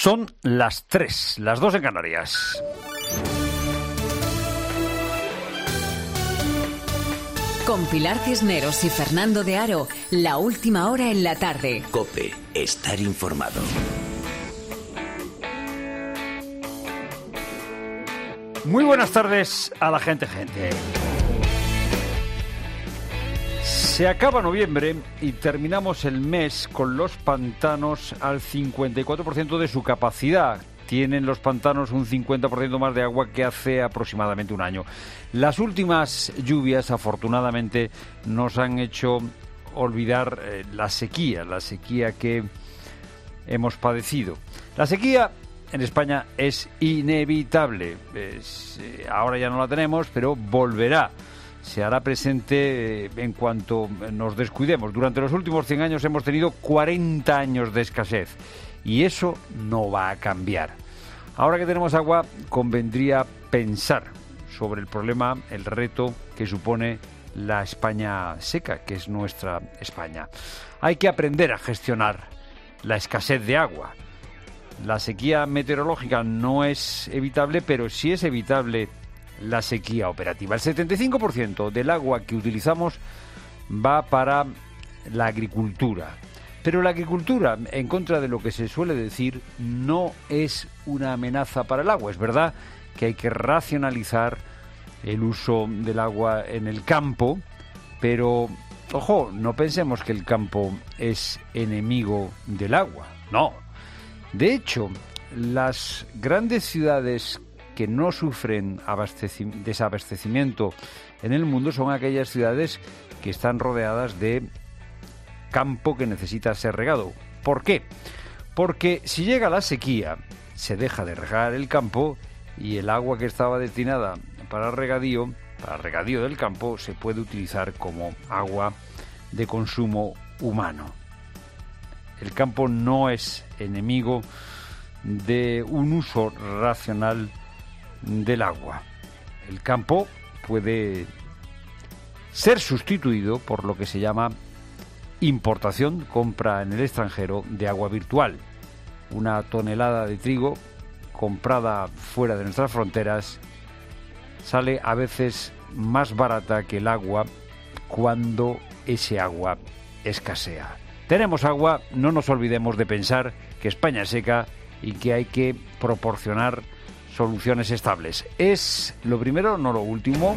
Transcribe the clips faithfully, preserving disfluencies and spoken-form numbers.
Son las tres, las dos en Canarias. Con Pilar Cisneros y Fernando de Aro, la última hora en la tarde. COPE, estar informado. Muy buenas tardes a la gente, gente. Se acaba noviembre y terminamos el mes con los pantanos al cincuenta y cuatro por ciento de su capacidad. Tienen los pantanos un cincuenta por ciento más de agua que hace aproximadamente un año. Las últimas lluvias, afortunadamente, nos han hecho olvidar eh, la sequía, la sequía que hemos padecido. La sequía en España es inevitable. Es, eh, ahora ya no la tenemos, pero volverá. Se hará presente eh, en cuanto nos descuidemos. Durante los últimos cien años hemos tenido cuarenta años de escasez y eso no va a cambiar. Ahora que tenemos agua, convendría pensar sobre el problema, el reto que supone la España seca, que es nuestra España. Hay que aprender a gestionar la escasez de agua. La sequía meteorológica no es evitable, pero sí es evitable la sequía operativa. El setenta y cinco por ciento del agua que utilizamos va para la agricultura. Pero la agricultura, en contra de lo que se suele decir, no es una amenaza para el agua. Es verdad que hay que racionalizar el uso del agua en el campo, pero, ojo, no pensemos que el campo es enemigo del agua. No. De hecho, las grandes ciudades que no sufren abasteci- desabastecimiento en el mundo son aquellas ciudades que están rodeadas de campo que necesita ser regado. ¿Por qué? Porque si llega la sequía, se deja de regar el campo y el agua que estaba destinada para regadío, para regadío del campo, se puede utilizar como agua de consumo humano. El campo no es enemigo de un uso racional del agua. El campo puede ser sustituido por lo que se llama importación, compra en el extranjero de agua virtual. Una tonelada de trigo comprada fuera de nuestras fronteras sale a veces más barata que el agua cuando ese agua escasea. Tenemos agua, no nos olvidemos de pensar que España es seca y que hay que proporcionar soluciones estables. Es lo primero, no lo último,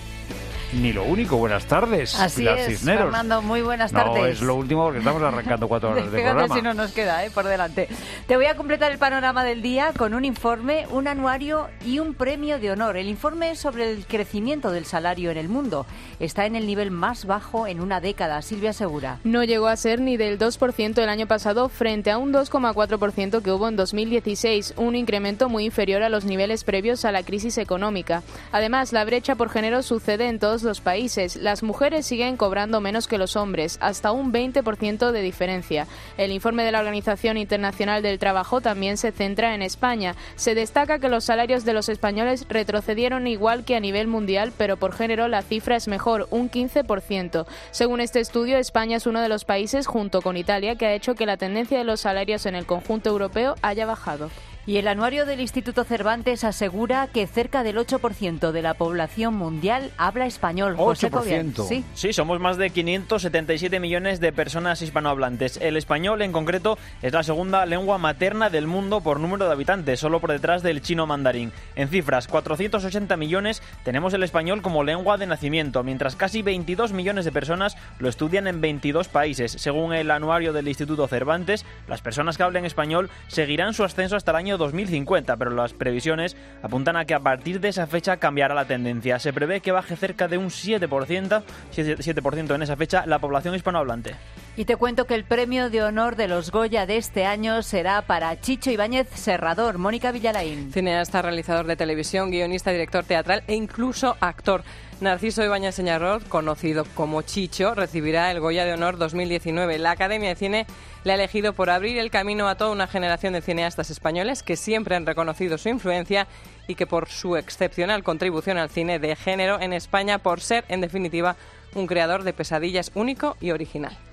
ni lo único. Buenas tardes, Así Pilar es, Cisneros. Fernando, muy buenas tardes. No, es lo último porque estamos arrancando cuatro horas de Fíjate programa. si no nos queda, ¿eh? Por delante. Te voy a completar el panorama del día con un informe, un anuario y un premio de honor. El informe es sobre el crecimiento del salario en el mundo. Está en el nivel más bajo en una década. Silvia Segura. No llegó a ser ni del dos por ciento el año pasado frente a un dos coma cuatro por ciento que hubo en dos mil dieciséis, un incremento muy inferior a los niveles previos a la crisis económica. Además, la brecha por género sucede en todos los países. Las mujeres siguen cobrando menos que los hombres, hasta un veinte por ciento de diferencia. El informe de la Organización Internacional del Trabajo también se centra en España. Se destaca que los salarios de los españoles retrocedieron igual que a nivel mundial, pero por género la cifra es mejor, un quince por ciento. Según este estudio, España es uno de los países, junto con Italia, que ha hecho que la tendencia de los salarios en el conjunto europeo haya bajado. Y el anuario del Instituto Cervantes asegura que cerca del ocho por ciento de la población mundial habla español. José ocho por ciento. Cobian. Sí. Sí, somos más de quinientos setenta y siete millones de personas hispanohablantes. El español, en concreto, es la segunda lengua materna del mundo por número de habitantes, solo por detrás del chino mandarín. En cifras, cuatrocientos ochenta millones tenemos el español como lengua de nacimiento, mientras casi veintidós millones de personas lo estudian en veintidós países. Según el anuario del Instituto Cervantes, las personas que hablen español seguirán su ascenso hasta el año dos mil cincuenta, pero las previsiones apuntan a que a partir de esa fecha cambiará la tendencia. Se prevé que baje cerca de un siete por ciento, siete por ciento en esa fecha la población hispanohablante. Y te cuento que el premio de honor de los Goya de este año será para Chicho Ibáñez Serrador. Mónica Villalain. Cineasta, realizador de televisión, guionista, director teatral e incluso actor. Narciso Ibáñez Serrador, conocido como Chicho, recibirá el Goya de Honor dos mil diecinueve. La Academia de Cine le ha elegido por abrir el camino a toda una generación de cineastas españoles que siempre han reconocido su influencia y que por su excepcional contribución al cine de género en España, por ser, en definitiva, un creador de pesadillas único y original.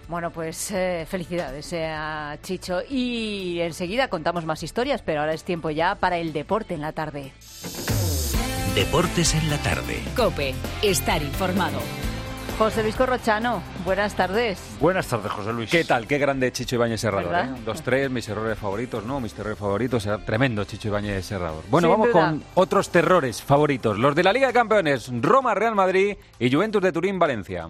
Bueno, pues eh, felicidades eh, a Chicho. Y enseguida contamos más historias, pero ahora es tiempo ya para el deporte en la tarde. Deportes en la tarde. COPE. Estar informado. José Luis Corrochano, buenas tardes. Buenas tardes, José Luis. ¿Qué tal? Qué grande Chicho Ibáñez Serrador, ¿eh? ¿Verdad? Dos tres, mis errores favoritos, ¿no? Mis terrores favoritos, era tremendo Chicho Ibáñez Serrador. Bueno, Sin vamos duda. con otros terrores favoritos. Los de la Liga de Campeones, Roma, Real Madrid y Juventus de Turín, Valencia.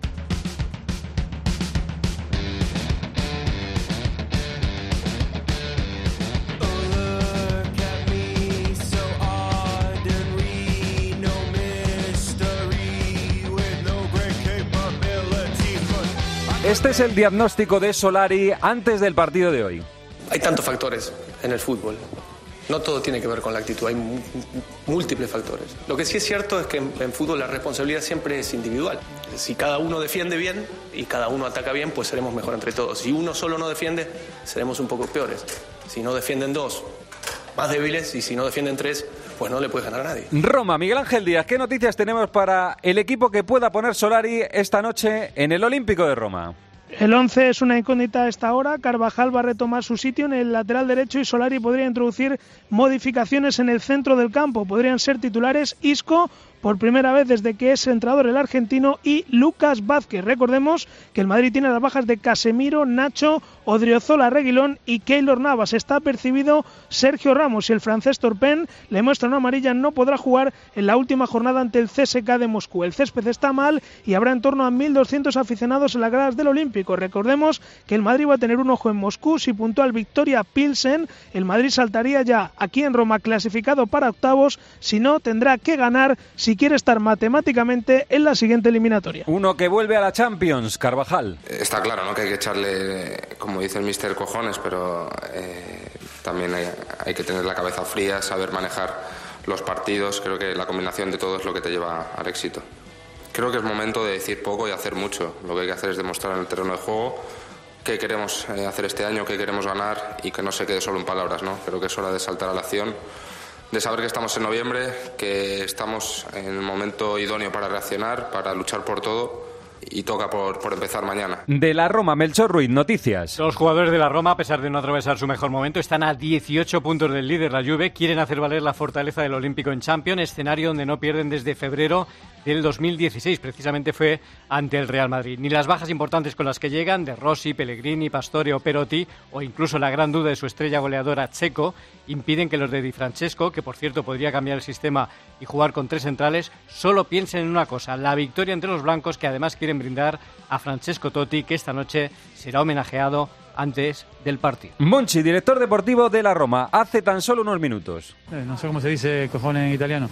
Este es el diagnóstico de Solari antes del partido de hoy. Hay tantos factores en el fútbol. No todo tiene que ver con la actitud, hay m- múltiples factores. Lo que sí es cierto es que en, en fútbol la responsabilidad siempre es individual. Si cada uno defiende bien y cada uno ataca bien, pues seremos mejor entre todos. Si uno solo no defiende, seremos un poco peores. Si no defienden dos, más débiles, y si no defienden tres, pues no le puedes ganar a nadie. Roma, Miguel Ángel Díaz, ¿qué noticias tenemos para el equipo que pueda poner Solari esta noche en el Olímpico de Roma? El once es una incógnita a esta hora. Carvajal va a retomar su sitio en el lateral derecho y Solari podría introducir modificaciones en el centro del campo. Podrían ser titulares Isco, por primera vez desde que es entrenador el argentino, y Lucas Vázquez. Recordemos que el Madrid tiene las bajas de Casemiro, Nacho, Odriozola, Reguilón y Keylor Navas. Está percibido Sergio Ramos y el francés Torpen le muestra una amarilla, no podrá jugar en la última jornada ante el C S K de Moscú. El césped está mal y habrá en torno a mil doscientos aficionados en las gradas del Olímpico. Recordemos que el Madrid va a tener un ojo en Moscú. Si puntúa el Victoria Pilsen, el Madrid saltaría ya aquí en Roma clasificado para octavos. Si no, tendrá que ganar si quiere estar matemáticamente en la siguiente eliminatoria. Uno que vuelve a la Champions, Carvajal. Está claro, ¿no?, que hay que echarle, como dice el míster, cojones, pero eh, también hay, hay que tener la cabeza fría, saber manejar los partidos. Creo que la combinación de todo es lo que te lleva al éxito. Creo que es momento de decir poco y hacer mucho. Lo que hay que hacer es demostrar en el terreno de juego qué queremos eh, hacer este año, qué queremos ganar, y que no se quede solo en palabras, ¿no? Creo que es hora de saltar a la acción, de saber que estamos en noviembre, que estamos en el momento idóneo para reaccionar, para luchar por todo, y toca por, por empezar mañana. De la Roma, Melchor Ruiz, noticias. Los jugadores de la Roma, a pesar de no atravesar su mejor momento, están a dieciocho puntos del líder, la Juve. Quieren hacer valer la fortaleza del Olímpico en Champions, escenario donde no pierden desde febrero del dos mil dieciséis, precisamente fue ante el Real Madrid. Ni las bajas importantes con las que llegan, de Rossi, Pellegrini, Pastore o Perotti, o incluso la gran duda de su estrella goleadora Checo, impiden que los de Di Francesco, que por cierto podría cambiar el sistema y jugar con tres centrales, solo piensen en una cosa: la victoria entre los blancos, que además quieren brindar a Francesco Totti, que esta noche será homenajeado antes del partido. Monchi, director deportivo de la Roma, hace tan solo unos minutos. Eh, no sé cómo se dice cojones en italiano.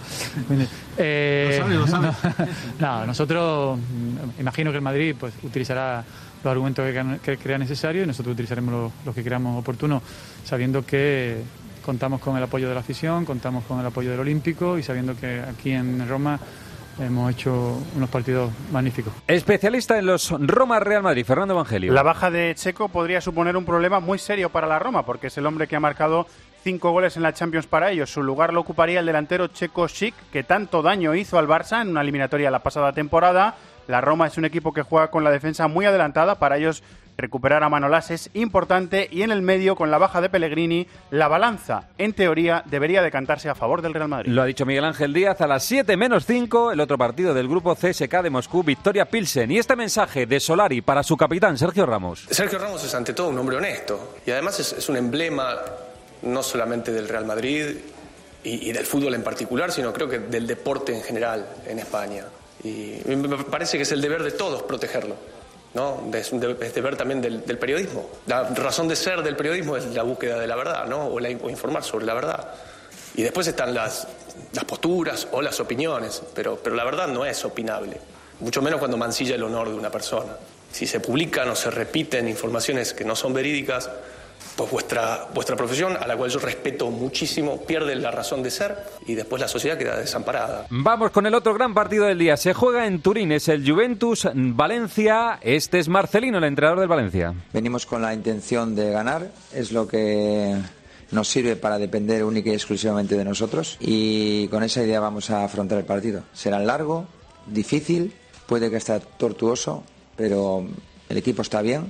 Eh, lo sabe, lo sabe. No, no, nosotros mm, imagino que el Madrid pues utilizará los argumentos que, que crea necesario, y nosotros utilizaremos los, los que creamos oportunos, sabiendo que contamos con el apoyo de la afición, contamos con el apoyo del Olímpico, y sabiendo que aquí en Roma hemos hecho unos partidos magníficos. Especialista en los Roma-Real Madrid, Fernando Evangelio. La baja de Checo podría suponer un problema muy serio para la Roma, porque es el hombre que ha marcado cinco goles en la Champions para ellos. Su lugar lo ocuparía el delantero checo Schick, que tanto daño hizo al Barça en una eliminatoria la pasada temporada. La Roma es un equipo que juega con la defensa muy adelantada. Para ellos, recuperar a Manolas es importante, y en el medio, con la baja de Pellegrini, la balanza, en teoría, debería decantarse a favor del Real Madrid. Lo ha dicho Miguel Ángel Díaz. A las siete menos cinco, el otro partido del grupo C S K de Moscú, Victoria Pilsen. Y este mensaje de Solari para su capitán, Sergio Ramos. Sergio Ramos es ante todo un hombre honesto, y además es, es un emblema no solamente del Real Madrid y, y del fútbol en particular, sino creo que del deporte en general en España. Y me parece que es el deber de todos protegerlo, ¿no? Es un deber también del, del periodismo. La razón de ser del periodismo es la búsqueda de la verdad, ¿no? O, la, o informar sobre la verdad. Y después están las, las posturas o las opiniones, pero, pero la verdad no es opinable, mucho menos cuando mancilla el honor de una persona. Si se publican o se repiten informaciones que no son verídicas, pues vuestra, vuestra profesión, a la cual yo respeto muchísimo, pierde la razón de ser, y después la sociedad queda desamparada. Vamos con el otro gran partido del día. Se juega en Turín, es el Juventus-Valencia. Este es Marcelino, el entrenador del Valencia. Venimos con la intención de ganar, es lo que nos sirve para depender única y exclusivamente de nosotros, y con esa idea vamos a afrontar el partido. Será largo, difícil, puede que esté tortuoso, pero el equipo está bien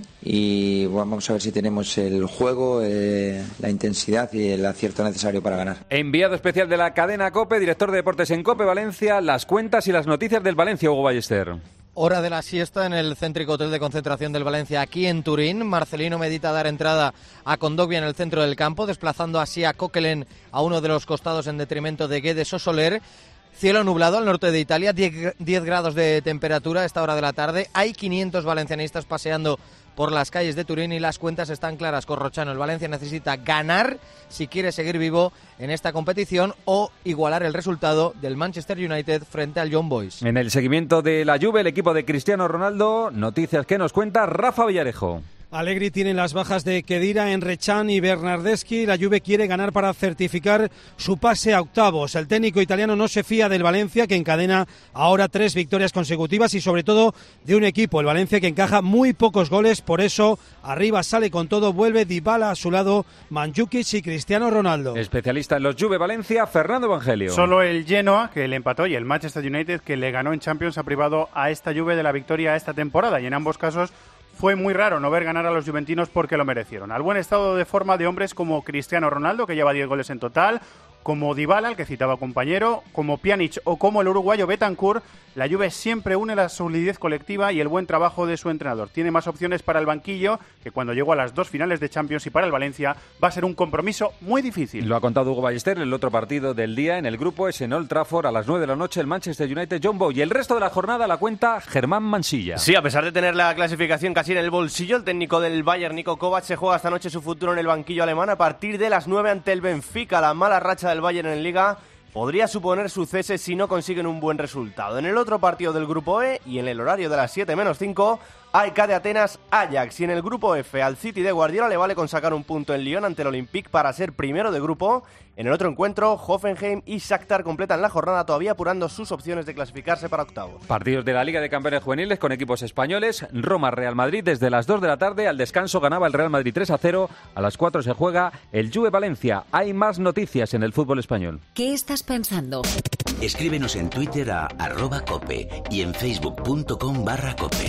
y bueno, vamos a ver si tenemos el juego, eh, la intensidad y el acierto necesario para ganar. Enviado especial de la cadena COPE, director de deportes en COPE Valencia, las cuentas y las noticias del Valencia, Hugo Ballester. Hora de la siesta en el céntrico hotel de concentración del Valencia aquí en Turín. Marcelino medita dar entrada a Kondogbia en el centro del campo, desplazando así a Coquelin a uno de los costados en detrimento de Guedes o Soler. Cielo nublado al norte de Italia, diez grados de temperatura a esta hora de la tarde. Hay quinientos valencianistas paseando por las calles de Turín y las cuentas están claras. Corrochano, el Valencia necesita ganar si quiere seguir vivo en esta competición o igualar el resultado del Manchester United frente al Young Boys. En el seguimiento de la Juve, el equipo de Cristiano Ronaldo, noticias que nos cuenta Rafa Villarejo. Allegri tiene las bajas de Khedira, Enrechan y Bernardeschi. La Juve quiere ganar para certificar su pase a octavos. El técnico italiano no se fía del Valencia, que encadena ahora tres victorias consecutivas y sobre todo de un equipo, el Valencia, que encaja muy pocos goles. Por eso arriba sale con todo, vuelve Dybala a su lado, Mandzukic y Cristiano Ronaldo. Especialista en los Juve Valencia, Fernando Evangelio. Solo el Genoa, que le empató, y el Manchester United, que le ganó en Champions, ha privado a esta Juve de la victoria esta temporada, y en ambos casos fue muy raro no ver ganar a los juventinos porque lo merecieron. Al buen estado de forma de hombres como Cristiano Ronaldo, que lleva diez goles en total, como Dybala, el que citaba compañero, como Pjanic o como el uruguayo Betancourt, la Juve siempre une la solidez colectiva y el buen trabajo de su entrenador. Tiene más opciones para el banquillo, que cuando llegó a las dos finales de Champions, y para el Valencia va a ser un compromiso muy difícil. Lo ha contado Hugo Ballester. El otro partido del día en el grupo es en Old Trafford a las nueve de la noche, el Manchester United Young Boys, y el resto de la jornada la cuenta Germán Mansilla. Sí, a pesar de tener la clasificación casi en el bolsillo, el técnico del Bayern, Niko Kovac, se juega esta noche su futuro en el banquillo alemán a partir de las nueve ante el Benfica. La mala racha del Bayern en Liga podría suponer su cese si no consiguen un buen resultado. En el otro partido del grupo E y en el horario de las siete menos cinco, A E K de Atenas Ajax, y en el grupo F al City de Guardiola le vale con sacar un punto en Lyon ante el Olympique para ser primero de grupo. En el otro encuentro, Hoffenheim y Shakhtar completan la jornada todavía apurando sus opciones de clasificarse para octavos. Partidos de la Liga de Campeones Juveniles con equipos españoles. Roma-Real Madrid desde las dos de la tarde. Al descanso ganaba el Real Madrid tres a cero. A las cuatro se juega el Juve Valencia. Hay más noticias en el fútbol español. ¿Qué estás pensando? Escríbenos en Twitter a arroba cope y en facebook punto com barra cope.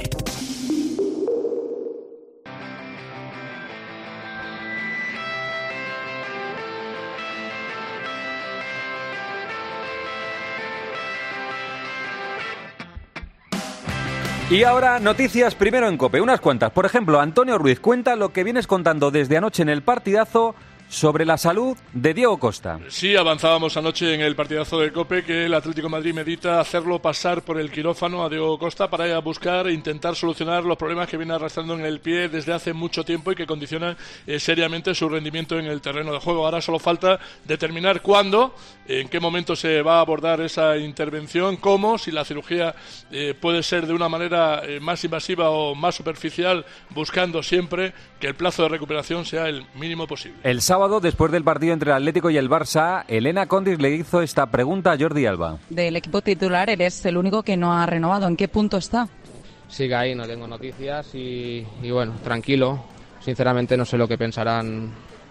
Y ahora noticias primero en COPE, unas cuantas. Por ejemplo, Antonio Ruiz cuenta lo que vienes contando desde anoche en el partidazo sobre la salud de Diego Costa. Sí, avanzábamos anoche en el partidazo de COPE que el Atlético de Madrid medita hacerlo pasar por el quirófano a Diego Costa para ir a buscar e intentar solucionar los problemas que viene arrastrando en el pie desde hace mucho tiempo y que condicionan eh, seriamente su rendimiento en el terreno de juego. Ahora solo falta determinar cuándo, en qué momento se va a abordar esa intervención, cómo, si la cirugía eh, puede ser de una manera eh, más invasiva o más superficial, buscando siempre que el plazo de recuperación sea el mínimo posible. El sábado, después del partido entre el Atlético y el Barça, Elena Condis le hizo esta pregunta a Jordi Alba. Del equipo titular eres el único que no ha renovado. ¿En qué punto está? Sigue ahí, no tengo noticias y, y bueno, tranquilo. Sinceramente no sé lo que pensarán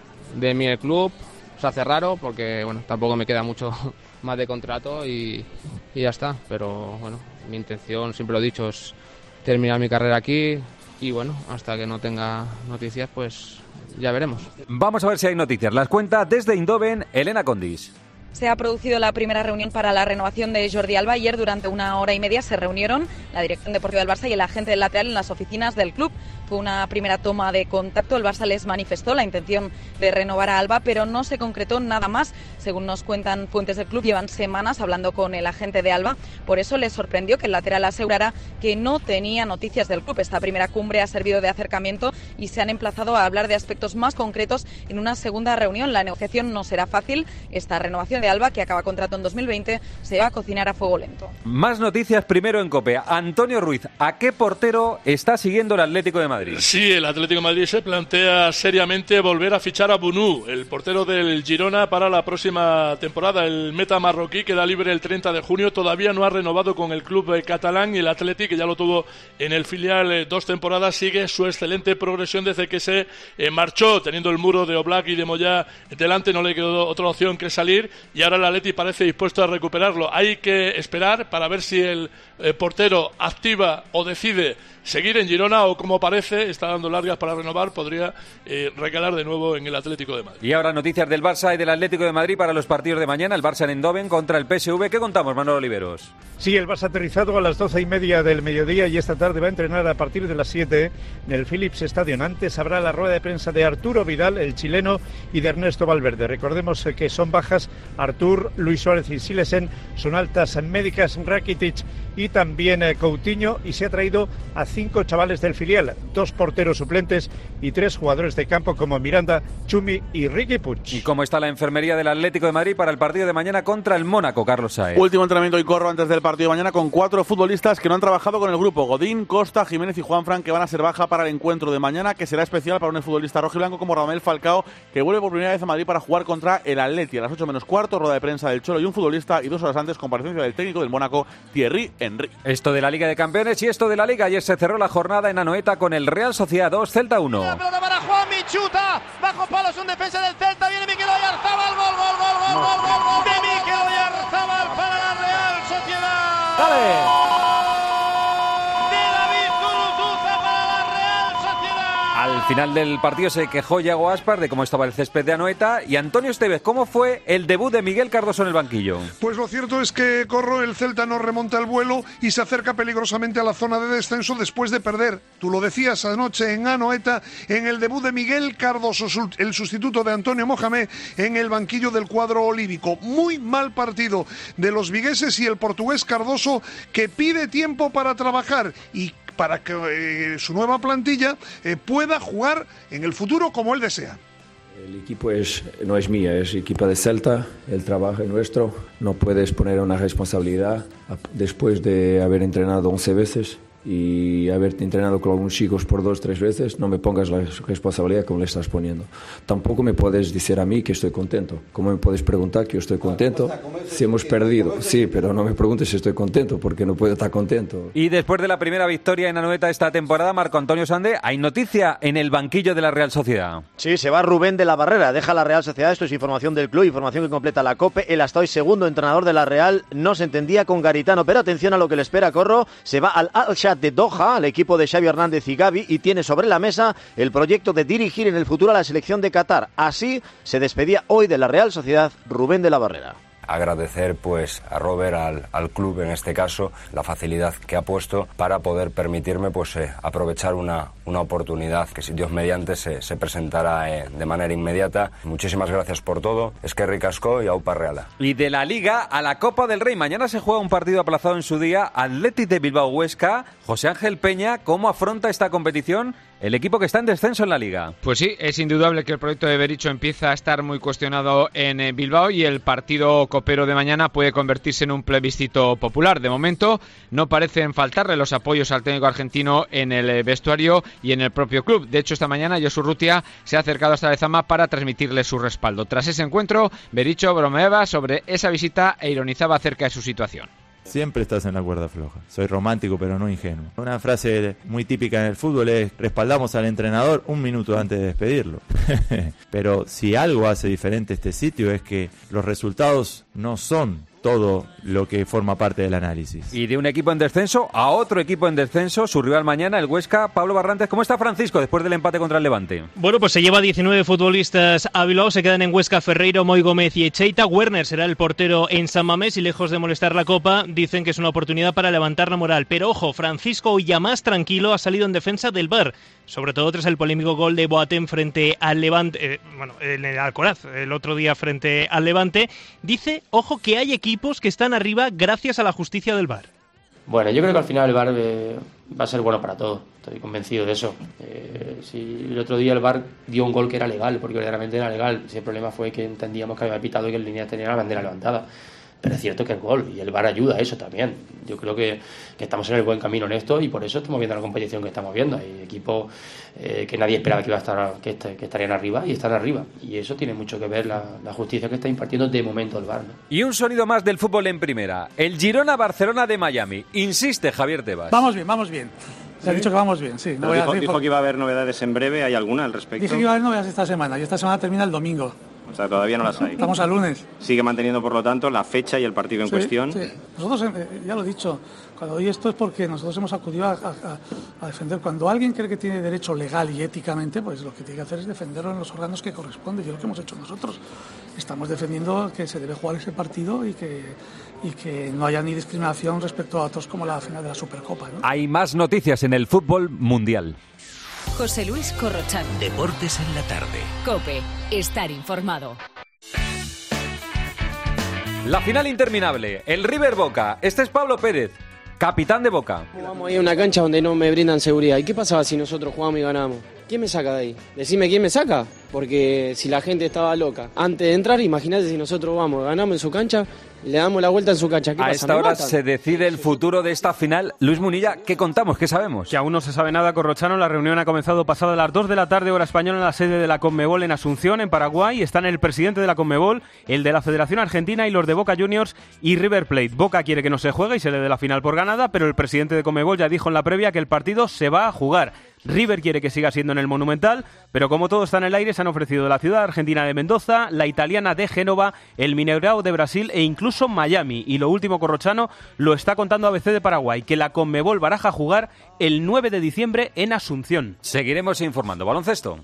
de mí el club. Se hace raro porque bueno, tampoco me queda mucho más de contrato y, y ya está. Pero bueno, mi intención, siempre lo he dicho, es terminar mi carrera aquí y bueno, hasta que no tenga noticias pues ya veremos. Vamos a ver si hay noticias. Las cuenta desde Eindhoven Elena Condis. Se ha producido la primera reunión para la renovación de Jordi Alba. Ayer durante una hora y media se reunieron la dirección deportiva del Barça y el agente del lateral en las oficinas del club. Fue una primera toma de contacto. El Barça les manifestó la intención de renovar a Alba, pero no se concretó nada más. Según nos cuentan fuentes del club, llevan semanas hablando con el agente de Alba. Por eso les sorprendió que el lateral asegurara que no tenía noticias del club. Esta primera cumbre ha servido de acercamiento y se han emplazado a hablar de aspectos más concretos en una segunda reunión. La negociación no será fácil. Esta renovación de Alba, que acaba contrato en dos mil veinte, se va a cocinar a fuego lento. Más noticias primero en COPE. Antonio Ruiz, ¿a qué portero está siguiendo el Atlético de Madrid? Madrid. Sí, el Atlético de Madrid se plantea seriamente volver a fichar a Bounou, el portero del Girona, para la próxima temporada. El meta marroquí queda libre el treinta de junio, todavía no ha renovado con el club catalán, y el Atleti, que ya lo tuvo en el filial eh, dos temporadas, sigue su excelente progresión desde que se eh, marchó, teniendo el muro de Oblak y de Moyá delante, no le quedó otra opción que salir, y ahora el Atleti parece dispuesto a recuperarlo. Hay que esperar para ver si el eh, portero activa o decide seguir en Girona, o como parece, está dando largas para renovar, podría eh, recalar de nuevo en el Atlético de Madrid. Y ahora noticias del Barça y del Atlético de Madrid para los partidos de mañana. El Barça en Eindhoven contra el P S V. ¿Qué contamos, Manolo Oliveros? Sí, el Barça aterrizado a las doce y media del mediodía y esta tarde va a entrenar a partir de las siete en el Philips Stadium. Antes habrá la rueda de prensa de Arturo Vidal, el chileno, y de Ernesto Valverde. Recordemos que son bajas Artur, Luis Suárez y Silesen, son altas médicas Rakitic y también eh, Coutinho, y se ha traído a cinco chavales del filial, dos porteros suplentes y tres jugadores de campo como Miranda, Chumi y Riqui Puig. ¿Y cómo está la enfermería del Atlético de Madrid para el partido de mañana contra el Mónaco, Carlos Saez? Último entrenamiento y corro antes del partido de mañana con cuatro futbolistas que no han trabajado con el grupo: Godín, Costa, Jiménez y Juanfran, que van a ser baja para el encuentro de mañana, que será especial para un futbolista rojiblanco como Radamel Falcao, que vuelve por primera vez a Madrid para jugar contra el Atleti. A las ocho menos cuarto, rueda de prensa del Cholo y un futbolista, y dos horas antes, comparecencia del técnico del Mónaco, Thierry Henry. Esto de la Liga de Campeones y esto de la Liga. Ayer se cerró la jornada en Anoeta con el Real Sociedad dos, Celta uno. La pelota para Juan Michuta, bajo palos, un defensa del Celta, viene Mikel Oyarzabal, gol, gol, gol, gol, gol, gol, gol de Mikel Oyarzabal para la Real Sociedad. ¡Dale! Al final del partido se quejó Yago Aspas de cómo estaba el césped de Anoeta. Y Antonio Estevez, ¿cómo fue el debut de Miguel Cardoso en el banquillo? Pues lo cierto es que, Corro, el Celta no remonta el vuelo y se acerca peligrosamente a la zona de descenso después de perder, tú lo decías anoche en Anoeta, en el debut de Miguel Cardoso, el sustituto de Antonio Mohamed, en el banquillo del cuadro olívico. Muy mal partido de los vigueses y el portugués Cardoso, que pide tiempo para trabajar y para que eh, su nueva plantilla eh, pueda jugar en el futuro como él desea. El equipo es, no es mía, es equipo de Celta, el trabajo es nuestro, no puedes poner una responsabilidad después de haber entrenado once veces y haberte entrenado con algunos chicos por dos, tres veces. No me pongas la responsabilidad como le estás poniendo. Tampoco me puedes decir a mí que estoy contento. ¿Cómo me puedes preguntar que yo estoy contento si hemos perdido? Sí, pero no me preguntes si estoy contento, porque no puedo estar contento. Y después de la primera victoria en Anoeta esta temporada, Marco Antonio Sande, hay noticia en el banquillo de la Real Sociedad. Sí, se va Rubén de la Barrera, deja la Real Sociedad. Esto es información del club, información que completa la COPE. El hasta hoy segundo entrenador de la Real no se entendía con Garitano, pero atención a lo que le espera, Corro. Se va al Al-Shad de Doha, al equipo de Xavi Hernández y Gavi, y tiene sobre la mesa el proyecto de dirigir en el futuro a la selección de Qatar. Así se despedía hoy de la Real Sociedad Rubén de la Barrera. Agradecer pues a Robert, al, al club en este caso, la facilidad que ha puesto para poder permitirme pues eh, aprovechar una, una oportunidad que, si Dios mediante, se, se presentará eh, de manera inmediata. Muchísimas gracias por todo. Eskerrik asko y aupa reala. Y de la Liga a la Copa del Rey. Mañana se juega un partido aplazado en su día. Athletic de Bilbao Huesca. José Ángel Peña, ¿cómo afronta esta competición el equipo que está en descenso en la Liga? Pues sí, es indudable que el proyecto de Berizzo empieza a estar muy cuestionado en eh, Bilbao, y el partido copero de mañana puede convertirse en un plebiscito popular. De momento no parecen faltarle los apoyos al técnico argentino en el eh, vestuario y en el propio club. De hecho, esta mañana Josu Urrutia se ha acercado hasta Lezama para transmitirle su respaldo. Tras ese encuentro, Berizzo bromeaba sobre esa visita e ironizaba acerca de su situación. Siempre estás en la cuerda floja. Soy romántico, pero no ingenuo. Una frase muy típica en el fútbol es: respaldamos al entrenador un minuto antes de despedirlo. Pero si algo hace diferente este sitio es que los resultados no son todo lo que forma parte del análisis. Y de un equipo en descenso a otro equipo en descenso, su rival mañana, el Huesca. Pablo Barrantes, ¿cómo está Francisco después del empate contra el Levante? Bueno, pues se lleva diecinueve futbolistas a Bilbao, se quedan en Huesca Ferreiro, Moy Gómez y Echeita. Werner será el portero en San Mamés y, lejos de molestar la Copa, dicen que es una oportunidad para levantar la moral. Pero ojo, Francisco, hoy ya más tranquilo, ha salido en defensa del V A R, sobre todo tras el polémico gol de Boateng frente al Levante, eh, bueno, en el Alcoraz, el otro día frente al Levante. Dice, ojo, que hay equipos que están arriba gracias a la justicia del V A R. Bueno, yo creo que al final el V A R eh, va a ser bueno para todo, estoy convencido de eso. Eh, si el otro día el V A R dio un gol que era legal, porque verdaderamente era legal, si el problema fue que entendíamos que había pitado y que el línea tenía la bandera levantada. pero es cierto que el gol y el V A R ayuda a eso también. Yo creo que, que estamos en el buen camino en esto y por eso estamos viendo la competición que estamos viendo. Hay equipos eh, que nadie esperaba que iba a estar que, est- que estarían arriba y están arriba, y eso tiene mucho que ver la, la justicia que está impartiendo de momento el V A R, ¿no? Y un sonido más del fútbol en primera. El Girona-Barcelona de Miami. Insiste Javier Tebas. Vamos bien, vamos bien. Se ha dicho que vamos bien, sí. No voy a dijo, decir dijo por- que iba a haber novedades en breve. ¿Hay alguna al respecto? Dije que iba a haber novedades esta semana y esta semana termina el domingo. O sea, todavía no las hay. Estamos a lunes. Sigue manteniendo, por lo tanto, la fecha y el partido en Sí, cuestión. sí. Nosotros, eh, ya lo he dicho, cuando doy esto es porque nosotros hemos acudido a, a- a defender. Cuando alguien cree que tiene derecho legal y éticamente, pues lo que tiene que hacer es defenderlo en los órganos que corresponden. Y es lo que hemos hecho nosotros. Estamos defendiendo que se debe jugar ese partido y que, y que no haya ni discriminación respecto a otros como la final de la Supercopa, ¿no? Hay más noticias en el fútbol mundial. José Luis Corrochano. Deportes en la tarde. COPE. Estar informado. La final interminable. El River Boca. Este es Pablo Pérez, capitán de Boca. Vamos a ir a una cancha donde no me brindan seguridad. ¿Y qué pasaba si nosotros jugamos y ganamos? ¿Quién me saca de ahí? Decime quién me saca, porque si la gente estaba loca. Antes de entrar, imagínate si nosotros vamos, ganamos en su cancha, le damos la vuelta en su cancha. ¿Qué A pasa? esta ¿Me hora matan? se decide el futuro de esta final. Luis Munilla, ¿qué contamos? ¿Qué sabemos? Que aún no se sabe nada, Corrochano. La reunión ha comenzado pasada las dos de la tarde, hora española, en la sede de la Conmebol en Asunción, en Paraguay. Están el presidente de la Conmebol, el de la Federación Argentina y los de Boca Juniors y River Plate. Boca quiere que no se juegue y se le dé la final por ganada, pero el presidente de Conmebol ya dijo en la previa que el partido se va a jugar. River quiere que siga siendo en el Monumental, pero como todo está en el aire, se han ofrecido la ciudad argentina de Mendoza, la italiana de Génova, el Mineirao de Brasil e incluso Miami. Y lo último, Corrochano, lo está contando A B C de Paraguay, que la Conmebol baraja jugar el nueve de diciembre en Asunción. Seguiremos informando. Baloncesto.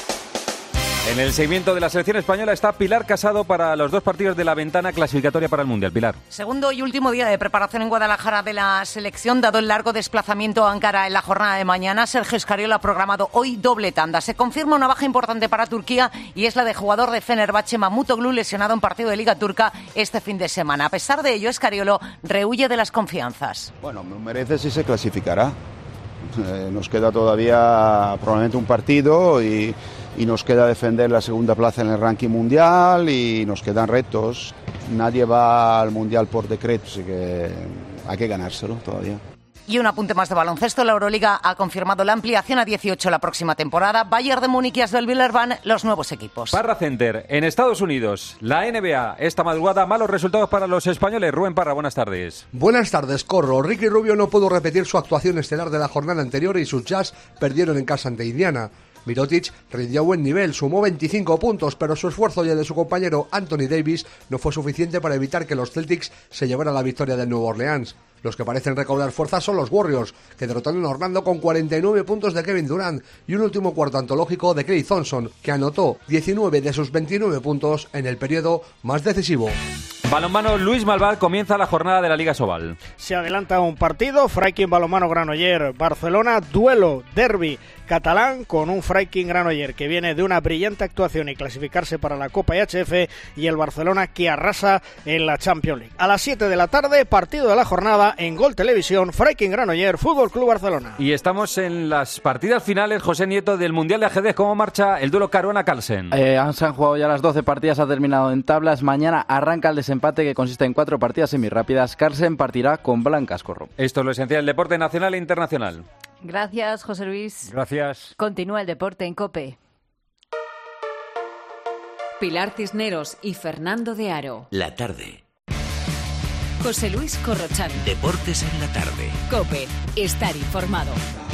En el seguimiento de la selección española está Pilar Casado para los dos partidos de la ventana clasificatoria para el Mundial. Pilar. Segundo y último día de preparación en Guadalajara de la selección, dado el largo desplazamiento a Ankara en la jornada de mañana. Sergio Escariolo ha programado hoy doble tanda. Se confirma una baja importante para Turquía y es la de jugador de Fenerbahce, Mamutoglu, lesionado en partido de Liga Turca este fin de semana. A pesar de ello, Escariolo rehúye de las confianzas. Bueno, me merece si se clasificará. Eh, nos queda todavía probablemente un partido y, y nos queda defender la segunda plaza en el ranking mundial y nos quedan retos. Nadie va al mundial por decreto, así que hay que ganárselo todavía. Y un apunte más de baloncesto. La Euroliga ha confirmado la ampliación a dieciocho la próxima temporada. Bayern de Múnich y Asvel Villerban, los nuevos equipos. Parra Center, en Estados Unidos. La N B A, esta madrugada, malos resultados para los españoles. Rubén Parra, buenas tardes. Buenas tardes, Corro. Ricky Rubio no pudo repetir su actuación estelar de la jornada anterior y sus Jazz perdieron en casa ante Indiana. Mirotic rindió a buen nivel, sumó veinticinco puntos, pero su esfuerzo y el de su compañero Anthony Davis no fue suficiente para evitar que los Celtics se llevaran la victoria del Nueva Orleans. Los que parecen recobrar fuerzas son los Warriors, que derrotaron a Orlando con cuarenta y nueve puntos de Kevin Durant y un último cuarto antológico de Klay Thompson, que anotó diecinueve de sus veintinueve puntos en el periodo más decisivo. Balonmano, Luis Malvar comienza la jornada de la Liga Sobal. Se adelanta un partido, Freiking Balonmano Granoller Barcelona, duelo, derbi catalán con un Freiking Granoller que viene de una brillante actuación y clasificarse para la Copa H F y el Barcelona que arrasa en la Champions League. A las siete de la tarde, partido de la jornada en Gol Televisión, Freiking Granoller, Fútbol Club Barcelona. Y estamos en las partidas finales, José Nieto, del Mundial de Ajedrez. ¿Cómo marcha el duelo Caruana-Carlsen? Eh, se han jugado ya las doce partidas, ha terminado en tablas. Mañana arranca el desempate que consiste en cuatro partidas semirápidas. Carlsen partirá con Blancas, Corro. Esto es lo esencial del deporte nacional e internacional. Gracias, José Luis. Gracias. Continúa el deporte en COPE. Pilar Cisneros y Fernando de Aro. La tarde. José Luis Corrochano. Deportes en la tarde. COPE. Estar informado.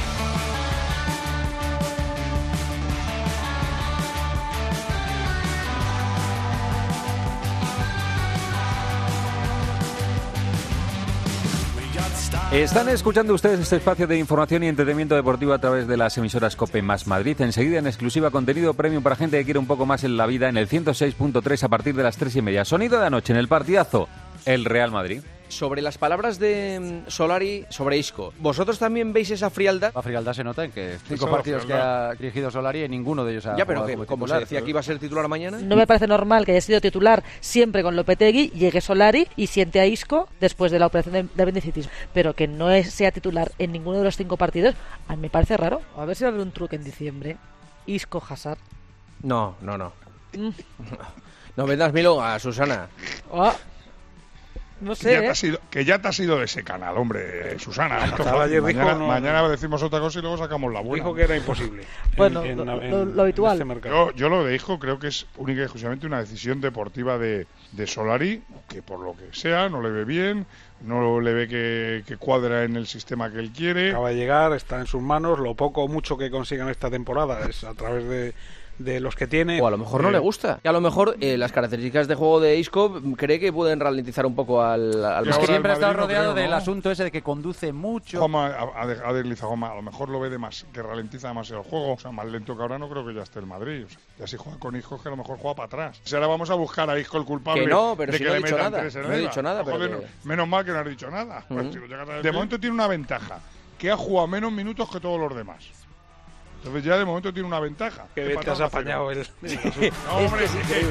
Están escuchando ustedes este espacio de información y entretenimiento deportivo a través de las emisoras COPE más Madrid. Enseguida, en exclusiva, contenido premium para gente que quiere un poco más en la vida en el ciento seis punto tres a partir de las tres y media. Sonido de anoche en el partidazo, el Real Madrid. Sobre las palabras de Solari sobre Isco, ¿vosotros también veis esa frialdad? La frialdad se nota en que cinco Eso, partidos que frialdad. ha dirigido Solari y ninguno de ellos ha Ya, pero jugado que, como como se titular. decía que iba a ser titular mañana. No me parece normal que haya sido titular siempre con Lopetegui, llegue Solari y siente a Isco después de la operación de, de apendicitis, pero que no es, sea titular en ninguno de los cinco partidos, a mí me parece raro. A ver si va a haber un truque en diciembre. Isco, Hazard. No, no, no. Mm. No vendas milongas, Susana. Oh. No Que sé, ya, te ¿eh? has ido, que ya te has ido de ese canal, hombre, Susana. Esto Hasta ayer dijo mañana, no- mañana decimos otra cosa y luego sacamos la buena. Dijo que era imposible. Bueno, en- en- lo- en- lo- lo en habitual. este mercado. Yo, yo lo de Isco creo que es única y exclusivamente una decisión deportiva de, de Solari, que por lo que sea no le ve bien, no le ve que, que cuadra en el sistema que él quiere. Acaba de llegar, está en sus manos. Lo poco o mucho que consigan esta temporada es a través de, de los que tiene. O a lo mejor no Eh, le gusta. Y a lo mejor eh, las características de juego de Isco cree que pueden ralentizar un poco al, al Es que Siempre ha estado Madrid no rodeado creo, del ¿no? asunto ese de que conduce mucho. Juanma ha, ha de- ha deslizado Juanma, a lo mejor lo ve de más, que ralentiza demasiado el juego. O sea, más lento que ahora no creo que ya esté el Madrid. O sea, ya si juega con Isco, que a lo mejor juega para atrás. Si ahora vamos a buscar a Isco el culpable. Que no, pero de si que no he le dicho metan nada, tres en no he Leiva. dicho nada, pero Joder, que- no, menos mal que no has dicho nada. Pues, Ujú. si lo llegas a decir- de momento tiene una ventaja, que ha jugado menos minutos que todos los demás. Entonces ya de momento tiene una ventaja. Que ¿Qué bien te has patada apañado el... No, hombre, Es que es es que-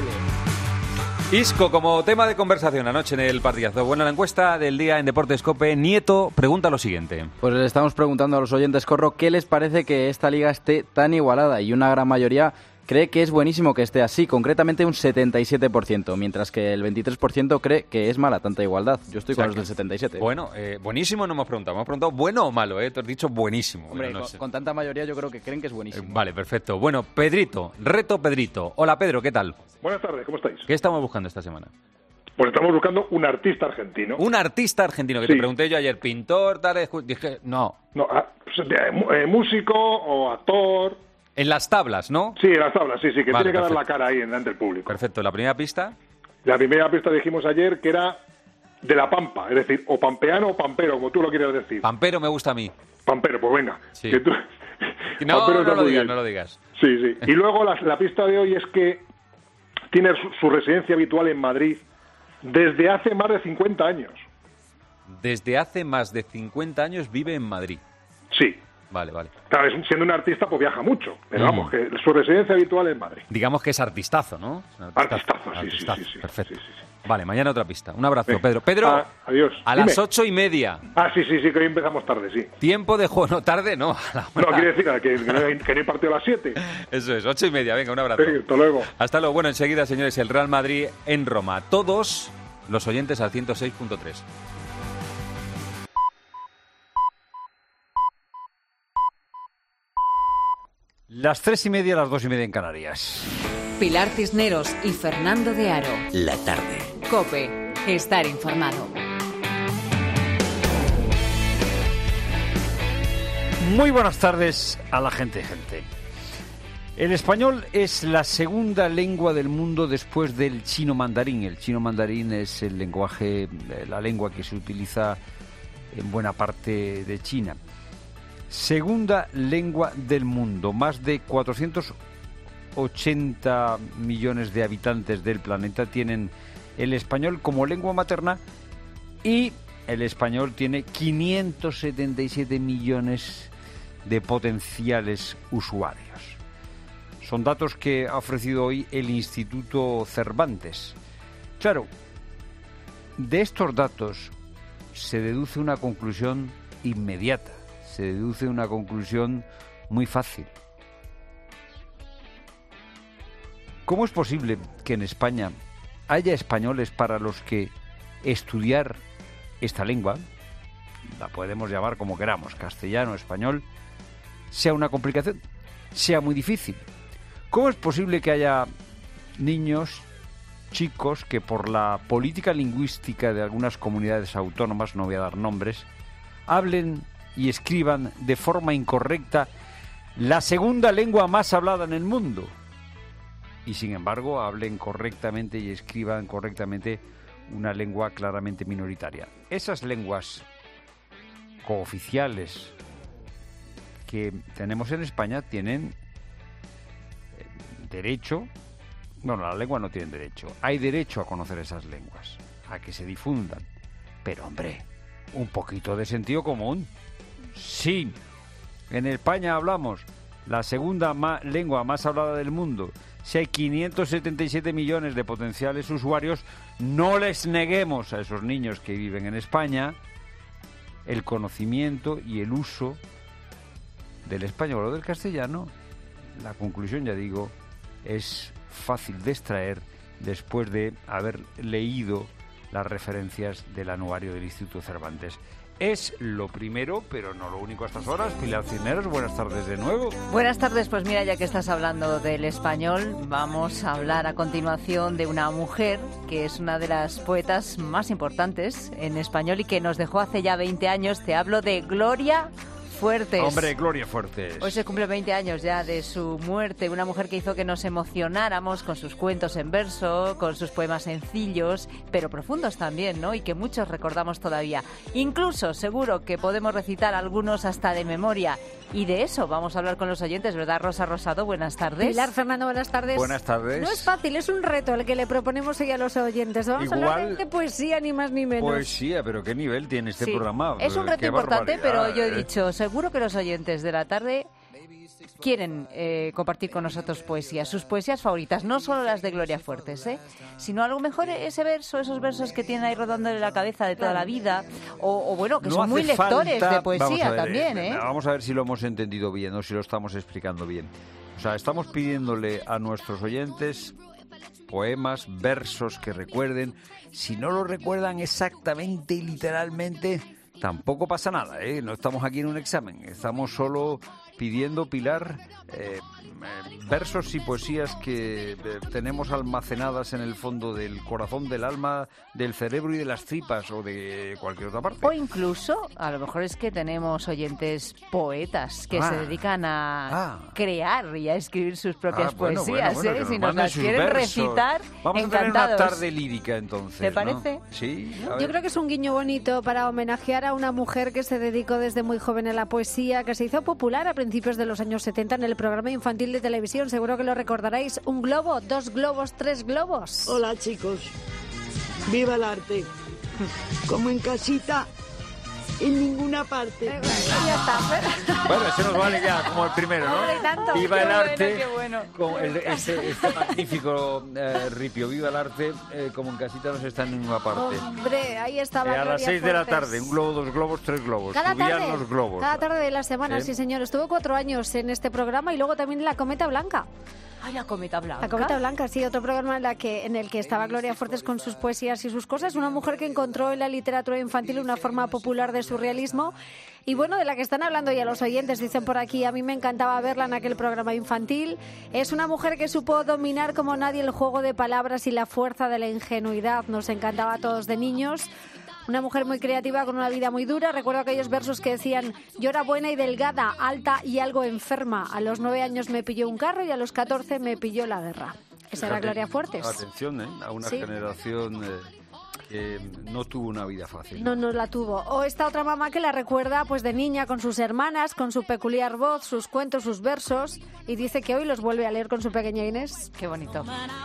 Isco como tema de conversación anoche en el partidazo. Bueno, la encuesta del día en Deportes COPE, Nieto pregunta lo siguiente. Pues le estamos preguntando a los oyentes, Corro, ¿qué les parece que esta liga esté tan igualada? Y una gran mayoría cree que es buenísimo que esté así, concretamente un setenta y siete por ciento, mientras que el veintitrés por ciento cree que es mala tanta igualdad. Yo estoy O sea con los que- del setenta y siete. Bueno, eh, buenísimo no hemos preguntado. Hemos preguntado bueno o malo, ¿eh? Tú has dicho buenísimo. Hombre, Bueno, no con, sé. con tanta mayoría yo creo que creen que es buenísimo. Eh, Vale, perfecto. Bueno, Pedrito, reto Pedrito. Hola Pedro, ¿qué tal? Buenas tardes, ¿cómo estáis? ¿Qué estamos buscando esta semana? Pues estamos buscando un artista argentino. Un artista argentino, que Sí. te pregunté yo ayer, pintor, tal, escu- dije, no. No, ah, pues, eh, mu- eh, músico o actor. En las tablas, ¿no? Sí, en las tablas, sí, sí, que Vale, tiene que dar perfecto. la cara ahí delante del público. Perfecto, la primera pista. La primera pista dijimos ayer que era de la Pampa, es decir, o pampeano o pampero, como tú lo quieras decir. Pampero me gusta a mí. Pampero, pues venga. Sí. Que tú- No, Pampero no está lo muy digas, bien. no lo digas. Sí, sí. Y luego la, la pista de hoy es que tiene su, su residencia habitual en Madrid desde hace más de cincuenta años. Desde hace más de cincuenta años vive en Madrid. Sí. Vale, vale. Claro, es- siendo un artista, pues viaja mucho. Pero Mm. vamos, que su residencia habitual es en Madrid. Digamos que es artistazo, ¿no? Es un Artistazo, sí, sí, artistazo, sí, sí, perfecto. Vale, mañana otra pista. Un abrazo, Venga. Pedro. Pedro, Ah, adiós. a Dime. las ocho y media. Ah, sí, sí, sí, que hoy empezamos tarde, sí. Tiempo de juego, no tarde, no. a la No, hora. quiere decir que, que no hay, que no hay partido a las siete. Eso es, ocho y media. Venga, un abrazo. Venga, hasta luego. Hasta luego. Bueno, enseguida, señores, el Real Madrid en Roma. Todos los oyentes al ciento seis punto tres. Las tres y media, las dos y media en Canarias. Pilar Cisneros y Fernando de Aro. La tarde. COPE. Estar informado. Muy buenas tardes a la gente, gente. El español es la segunda lengua del mundo después del chino mandarín. El chino mandarín es el lenguaje, la lengua que se utiliza en buena parte de China. Segunda lengua del mundo. Más de cuatrocientos ochenta millones de habitantes del planeta tienen el español como lengua materna y el español tiene quinientos setenta y siete millones de potenciales usuarios. Son datos que ha ofrecido hoy el Instituto Cervantes. Claro, de estos datos se deduce una conclusión inmediata, se deduce una conclusión muy fácil. ¿Cómo es posible que en España haya españoles para los que estudiar esta lengua, la podemos llamar como queramos, castellano, español, sea una complicación, sea muy difícil? ¿Cómo es posible que haya niños, chicos, que por la política lingüística de algunas comunidades autónomas, no voy a dar nombres, hablen y escriban de forma incorrecta la segunda lengua más hablada en el mundo? Y sin embargo hablen correctamente y escriban correctamente una lengua claramente minoritaria. Esas lenguas cooficiales que tenemos en España tienen derecho, bueno, la lengua no tiene derecho, hay derecho a conocer esas lenguas, a que se difundan, pero hombre, un poquito de sentido común. Sí, en España hablamos la segunda ma- lengua más hablada del mundo. Si hay quinientos setenta y siete millones de potenciales usuarios, no les neguemos a esos niños que viven en España el conocimiento y el uso del español o del castellano. La conclusión, ya digo, es fácil de extraer después de haber leído las referencias del anuario del Instituto Cervantes. Es lo primero, pero no lo único a estas horas. Pilar Cisneros, buenas tardes de nuevo. Buenas tardes, pues mira, ya que estás hablando del español, vamos a hablar a continuación de una mujer que es una de las poetas más importantes en español y que nos dejó hace ya veinte años. Te hablo de Gloria Fuertes. Hombre, Gloria Fuertes. Hoy se cumple veinte años ya de su muerte, una mujer que hizo que nos emocionáramos con sus cuentos en verso, con sus poemas sencillos, pero profundos también, ¿no? Y que muchos recordamos todavía. Incluso, seguro que podemos recitar algunos hasta de memoria. Y de eso vamos a hablar con los oyentes, ¿verdad, Rosa Rosado? Buenas tardes. Pilar Fernando, buenas tardes. Buenas tardes. No es fácil, es un reto el que le proponemos hoy a los oyentes. Vamos Igual, a hablar de poesía, ni más ni menos. Poesía, pero ¿qué nivel tiene este Sí, programa? es un reto Qué importante, barbaridad, pero yo he ¿eh? dicho, seguro que los oyentes de la tarde quieren eh, compartir con nosotros poesía, sus poesías favoritas, no solo las de Gloria Fuertes, ¿eh? sino a lo mejor ese verso, esos versos que tienen ahí rodando en la cabeza de toda la vida, o, o bueno, que No son hace muy lectores falta- de poesía vamos a ver, también, eh, ¿eh? Vamos a ver si lo hemos entendido bien o si lo estamos explicando bien. O sea, estamos pidiéndole a nuestros oyentes poemas, versos que recuerden. Si no lo recuerdan exactamente y literalmente, tampoco pasa nada, ¿eh? No estamos aquí en un examen, estamos solo pidiendo, Pilar, eh, eh, versos y poesías que eh, tenemos almacenadas en el fondo del corazón, del alma, del cerebro y de las tripas o de cualquier otra parte. O incluso, a lo mejor es que tenemos oyentes poetas que Ah. se dedican a Ah. crear y a escribir sus propias Ah, bueno, poesías, bueno, bueno, ¿eh? que Si nos nos manden las sus quieren versos. recitar, Vamos a tener encantados. una tarde lírica entonces. ¿Te ¿no? parece? Sí. a Yo ver. creo que es un guiño bonito para homenajear a una mujer que se dedicó desde muy joven a la poesía, que se hizo popular a principios de los años setenta en el programa infantil de televisión. Seguro que lo recordaréis. Un globo, dos globos, tres globos. Hola chicos, viva el arte, como en casita, en ninguna parte. Ya está. Bueno, ese nos vale ya como el primero, ¿no? Hombre, tanto. Viva Qué el bueno, arte, qué bueno. con el- este, este magnífico eh, ripio, viva el arte, eh, como en casita no se está en ninguna parte. Hombre, ahí estaba Eh, a las Gloria seis de la Fuertes. tarde, un globo, dos globos, tres globos. Cada Subían tarde, los globos. cada tarde de la semana, ¿Eh? sí señor. Estuvo cuatro años en este programa y luego también en La Cometa Blanca. Ay, La Cometa Blanca. La Cometa Blanca, sí, otro programa en, la que, en el que estaba Gloria Fuertes con sus poesías y sus cosas. Una mujer que encontró en la literatura infantil una forma popular de surrealismo. Y bueno, de la que están hablando ya los oyentes, dicen por aquí, a mí me encantaba verla en aquel programa infantil. Es una mujer que supo dominar como nadie el juego de palabras y la fuerza de la ingenuidad. Nos encantaba a todos de niños. Una mujer muy creativa con una vida muy dura. Recuerdo aquellos versos que decían: yo era buena y delgada, alta y algo enferma. A los nueve años me pilló un carro y a los catorce me pilló la guerra. Esa era Fíjate, Gloria Fuertes. Atención, ¿eh? A una Sí. generación eh, que no tuvo una vida fácil. No, no la tuvo. O esta otra mamá que la recuerda pues de niña con sus hermanas, con su peculiar voz, sus cuentos, sus versos, y dice que hoy los vuelve a leer con su pequeña Inés. Qué bonito.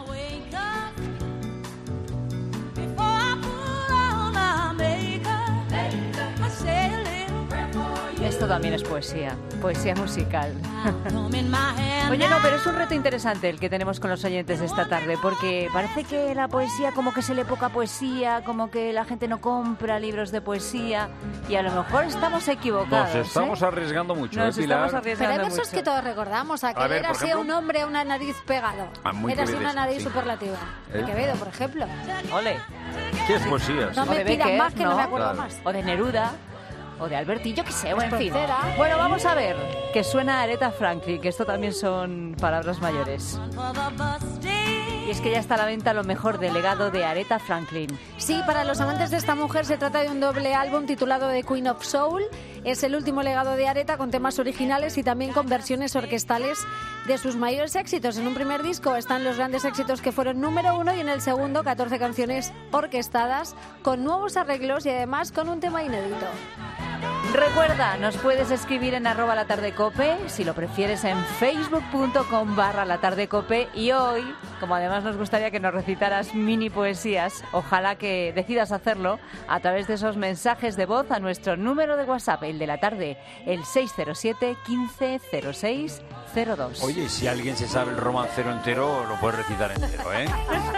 Esto también es poesía, poesía musical. Oye, no, pero es un reto interesante el que tenemos con los oyentes de esta tarde, porque parece que la poesía, como que se lee poca poesía, como que la gente no compra libros de poesía, y a lo mejor estamos equivocados. Nos estamos ¿eh? arriesgando mucho, Nos ¿eh, Pilar? estamos arriesgando Pero hay versos mucho. que todos recordamos. Aquel A ver, era por así ejemplo. un hombre a una nariz pegado. Ah, muy era así una Quevedes, nariz sí. superlativa. ¿Eh? De Quevedo, por ejemplo. Ole. ¿Qué es poesía? No O me de pidas Becker, más, que no, me acuerdo Claro. más. O de Neruda, o de Alberti, yo qué sé, o en fin. Espronceda. Bueno, vamos a ver, que suena Aretha Franklin, que esto también son palabras mayores. Y es que ya está a la venta lo mejor del legado de Aretha Franklin. Sí, para los amantes de esta mujer se trata de un doble álbum titulado The Queen of Soul. Es el último legado de Aretha con temas originales y también con versiones orquestales de sus mayores éxitos. En un primer disco están los grandes éxitos que fueron número uno y en el segundo catorce canciones orquestadas con nuevos arreglos y además con un tema inédito. Recuerda, nos puedes escribir en arroba la tarde cope, si lo prefieres en facebook.com barra la tarde cope, y hoy, como además nos gustaría que nos recitaras mini poesías, ojalá que decidas hacerlo a través de esos mensajes de voz a nuestro número de WhatsApp, el de la tarde, el seis cero siete, quince, cero seis, cero dos. Oye, si alguien se sabe el romancero entero, lo puede recitar entero, ¿eh?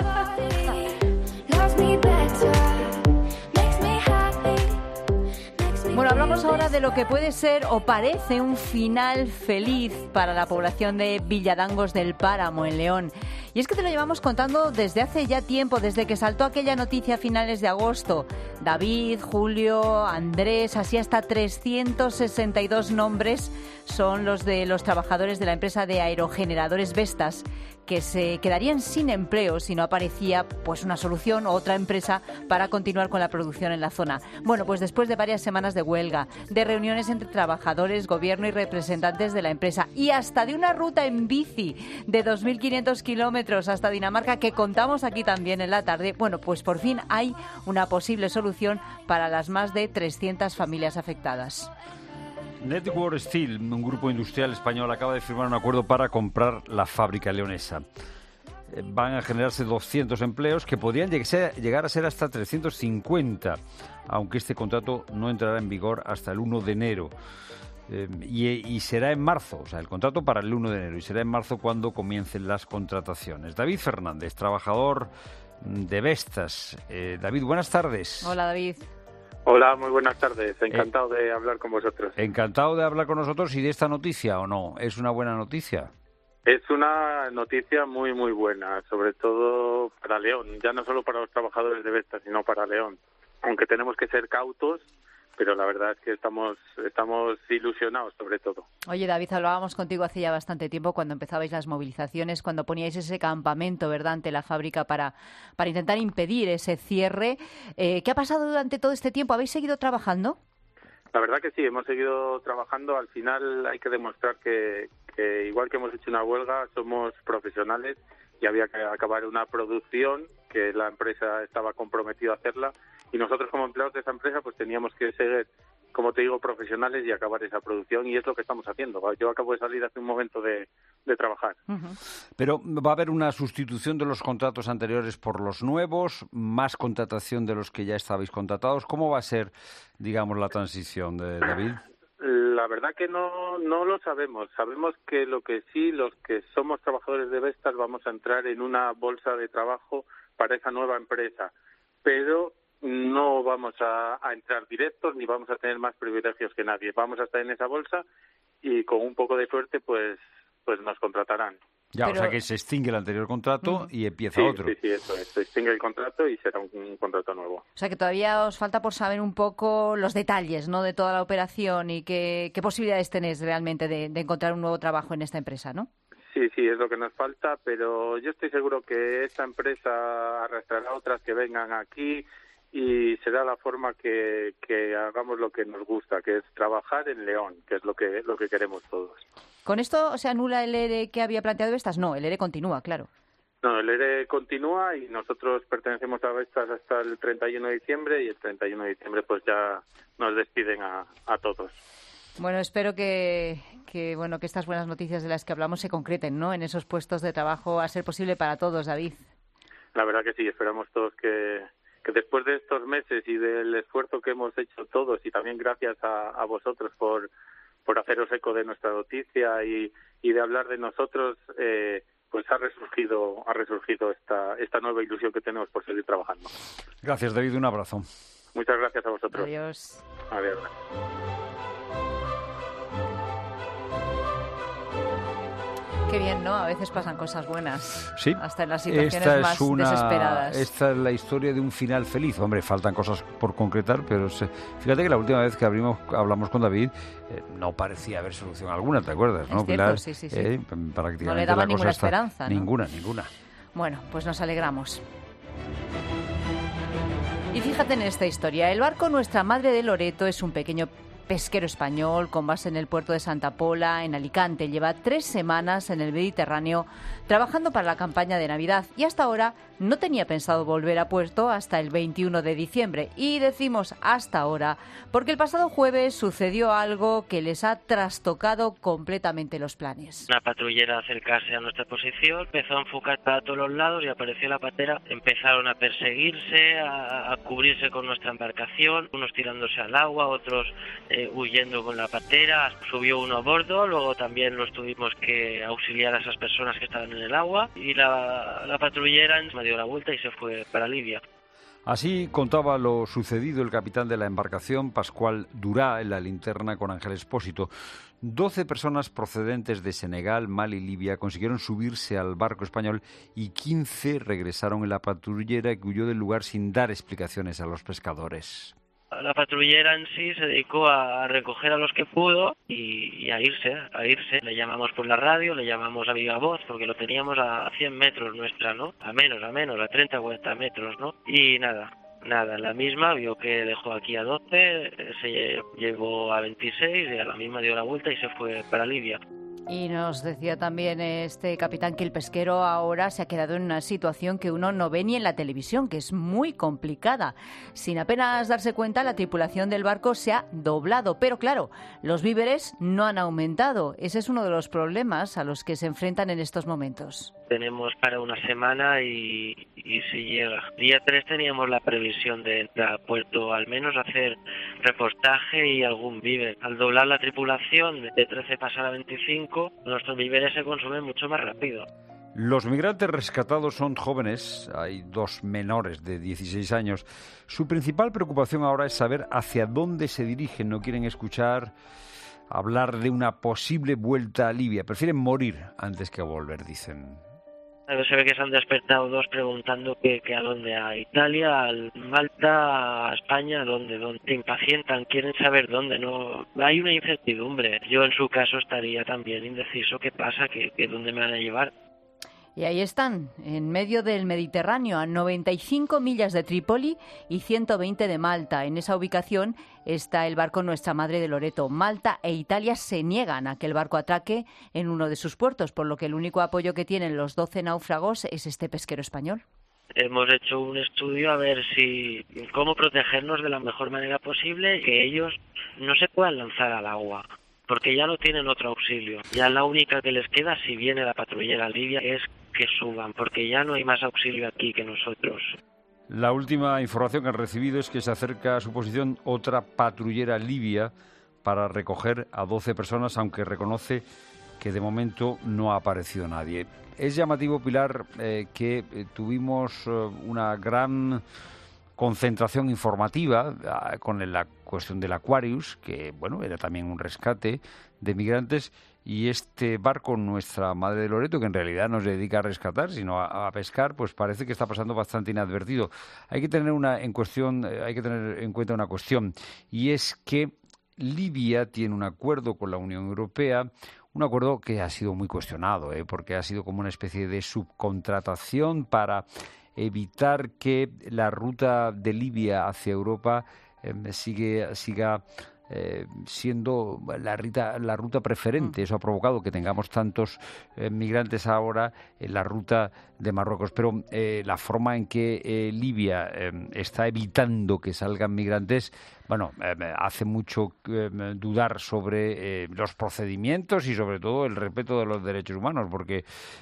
Bueno, hablamos ahora de lo que puede ser o parece un final feliz para la población de Villadangos del Páramo, en León. Y es que te lo llevamos contando desde hace ya tiempo, desde que saltó aquella noticia a finales de agosto. David, Julio, Andrés, así hasta trescientos sesenta y dos nombres son los de los trabajadores de la empresa de aerogeneradores Vestas, que se quedarían sin empleo si no aparecía pues una solución o otra empresa para continuar con la producción en la zona. Bueno, pues después de varias semanas de huelga, de reuniones entre trabajadores, gobierno y representantes de la empresa y hasta de una ruta en bici de dos mil quinientos kilómetros hasta Dinamarca que contamos aquí también en la tarde, bueno, pues por fin hay una posible solución para las más de trescientas familias afectadas. Network Steel, un grupo industrial español, acaba de firmar un acuerdo para comprar la fábrica leonesa. Van a generarse doscientos empleos que podrían llegar a ser hasta trescientos cincuenta, aunque este contrato no entrará en vigor hasta el uno de enero. Eh, y, y será en marzo, o sea, el contrato para el uno de enero, y será en marzo cuando comiencen las contrataciones. David Fernández, trabajador de Vestas. Eh, David, buenas tardes. Hola, David. Hola, muy buenas tardes. Encantado eh, de hablar con vosotros. Encantado de hablar con nosotros. ¿Y de esta noticia o no? ¿Es una buena noticia? Es una noticia muy, muy buena, sobre todo para León. Ya no solo para los trabajadores de Vestas, sino para León. Aunque tenemos que ser cautos, pero la verdad es que estamos estamos ilusionados sobre todo. Oye, David, hablábamos contigo hace ya bastante tiempo cuando empezabais las movilizaciones, cuando poníais ese campamento, ¿verdad?, ante la fábrica para, para intentar impedir ese cierre. Eh, ¿Qué ha pasado durante todo este tiempo? ¿Habéis seguido trabajando? La verdad que sí, hemos seguido trabajando. Al final hay que demostrar que, que igual que hemos hecho una huelga, somos profesionales y había que acabar una producción que la empresa estaba comprometida a hacerla. Y nosotros como empleados de esa empresa pues teníamos que ser, como te digo, profesionales y acabar esa producción, y es lo que estamos haciendo. Yo acabo de salir hace un momento de, de trabajar. Uh-huh. Pero va a haber una sustitución de los contratos anteriores por los nuevos, más contratación de los que ya estabais contratados. ¿Cómo va a ser, digamos, la transición, de David? La verdad que no, no lo sabemos. Sabemos que lo que sí, los que somos trabajadores de Vestas vamos a entrar en una bolsa de trabajo para esa nueva empresa, pero no vamos a, a entrar directos ni vamos a tener más privilegios que nadie. Vamos a estar en esa bolsa y con un poco de suerte pues pues nos contratarán. Ya, Pero... o sea que se extingue el anterior contrato mm. y empieza sí, otro. Sí, sí, eso es. Se extingue el contrato y será un, un contrato nuevo. O sea que todavía os falta por saber un poco los detalles, ¿no?, de toda la operación y qué, qué posibilidades tenéis realmente de, de encontrar un nuevo trabajo en esta empresa, ¿no? Sí, sí, es lo que nos falta, pero yo estoy seguro que esta empresa arrastrará otras que vengan aquí y será la forma que, que hagamos lo que nos gusta, que es trabajar en León, que es lo que lo que queremos todos. ¿Con esto se anula el ERE que había planteado Vestas? No, el ERE continúa, claro. No, el ERE continúa y nosotros pertenecemos a Vestas hasta el treinta y uno de diciembre y el treinta y uno de diciembre pues ya nos despiden a, a todos. Bueno, espero que, que bueno que estas buenas noticias de las que hablamos se concreten, ¿no?, en esos puestos de trabajo, a ser posible para todos, David. La verdad que sí, esperamos todos que, que después de estos meses y del esfuerzo que hemos hecho todos, y también gracias a, a vosotros por, por haceros eco de nuestra noticia y, y de hablar de nosotros, eh, pues ha resurgido ha resurgido esta, esta nueva ilusión que tenemos por seguir trabajando. Gracias, David, un abrazo. Muchas gracias a vosotros. Adiós. Adiós. Qué bien, ¿no? A veces pasan cosas buenas. Sí. Hasta en las situaciones esta más es una, desesperadas. Esta es la historia de un final feliz. Hombre, faltan cosas por concretar, pero se, fíjate que la última vez que abrimos, hablamos con David eh, no parecía haber solución alguna, ¿te acuerdas? ¿No, es cierto, Pilar? sí, sí, sí. Eh, prácticamente no le daba la ninguna cosa está, esperanza, ¿no? Ninguna, ninguna. Bueno, pues nos alegramos. Y fíjate en esta historia. El barco Nuestra Madre de Loreto es un pequeño pesquero español con base en el puerto de Santa Pola, en Alicante. Lleva tres semanas en el Mediterráneo trabajando para la campaña de Navidad y hasta ahora no tenía pensado volver a puerto hasta el veintiuno de diciembre. Y decimos hasta ahora porque el pasado jueves sucedió algo que les ha trastocado completamente los planes. Una patrullera acercarse a nuestra posición, empezó a enfocar para todos los lados y apareció la patera. Empezaron a perseguirse, a, a cubrirse con nuestra embarcación, unos tirándose al agua, otros eh, huyendo con la patera. Subió uno a bordo, luego también nos tuvimos que auxiliar a esas personas que estaban en el agua y la, la patrullera me dio la vuelta y se fue para Libia. Así contaba lo sucedido el capitán de la embarcación, Pascual Durá, en la linterna con Ángel Expósito. doce personas procedentes de Senegal, Mali y Libia consiguieron subirse al barco español y quince regresaron en la patrullera que huyó del lugar sin dar explicaciones a los pescadores. La patrullera en sí se dedicó a recoger a los que pudo y, y a irse, a irse. Le llamamos por la radio, le llamamos a viva voz, porque lo teníamos a cien metros nuestra, ¿no? A menos, a menos, a treinta o cuarenta metros, ¿no? Y nada, nada, la misma vio que dejó aquí a doce, se llevó a veintiséis y a la misma dio la vuelta y se fue para Libia. Y nos decía también este capitán que el pesquero ahora se ha quedado en una situación que uno no ve ni en la televisión, que es muy complicada. Sin apenas darse cuenta, la tripulación del barco se ha doblado. Pero claro, los víveres no han aumentado. Ese es uno de los problemas a los que se enfrentan en estos momentos. Tenemos para una semana y, y si llega. Día tres teníamos la previsión de entrar a puerto, al menos hacer repostaje y algún víver. Al doblar la tripulación de trece pasar a veinticinco, nuestros víveres se consumen mucho más rápido. Los migrantes rescatados son jóvenes, hay dos menores de dieciséis años. Su principal preocupación ahora es saber hacia dónde se dirigen. No quieren escuchar hablar de una posible vuelta a Libia. Prefieren morir antes que volver, dicen. Se ve que se han despertado dos preguntando que, que a dónde, a Italia, a Malta, a España, a dónde, dónde. Se impacientan, quieren saber dónde. No, hay una incertidumbre. Yo en su caso estaría también indeciso. ¿Qué pasa? ¿Qué, qué dónde me van a llevar? Y ahí están, en medio del Mediterráneo, a noventa y cinco millas de Trípoli y ciento veinte de Malta. En esa ubicación está el barco Nuestra Madre de Loreto. Malta e Italia se niegan a que el barco atraque en uno de sus puertos, por lo que el único apoyo que tienen los doce náufragos es este pesquero español. Hemos hecho un estudio a ver si cómo protegernos de la mejor manera posible y que ellos no se puedan lanzar al agua, porque ya no tienen otro auxilio. Ya la única que les queda, si viene la patrullera libia, es que suban, porque ya no hay más auxilio aquí que nosotros. La última información que han recibido es que se acerca a su posición otra patrullera libia para recoger a doce personas, aunque reconoce que de momento no ha aparecido nadie. Es llamativo, Pilar, eh, que eh, tuvimos eh, una gran concentración informativa eh, con la cuestión del Aquarius, que bueno, era también un rescate de migrantes, y este barco Nuestra Madre de Loreto, que en realidad no se dedica a rescatar, sino a, a pescar, pues parece que está pasando bastante inadvertido. Hay que tener una en cuestión, eh, hay que tener en cuenta una cuestión, y es que Libia tiene un acuerdo con la Unión Europea, un acuerdo que ha sido muy cuestionado, ¿eh? porque ha sido como una especie de subcontratación para evitar que la ruta de Libia hacia Europa eh, sigue, siga eh, siendo la ruta, la ruta preferente. Eso ha provocado que tengamos tantos eh, migrantes ahora en la ruta de Marruecos. Pero eh, la forma en que eh, Libia eh, está evitando que salgan migrantes, bueno, eh, hace mucho eh, dudar sobre eh, los procedimientos y sobre todo el respeto de los derechos humanos, porque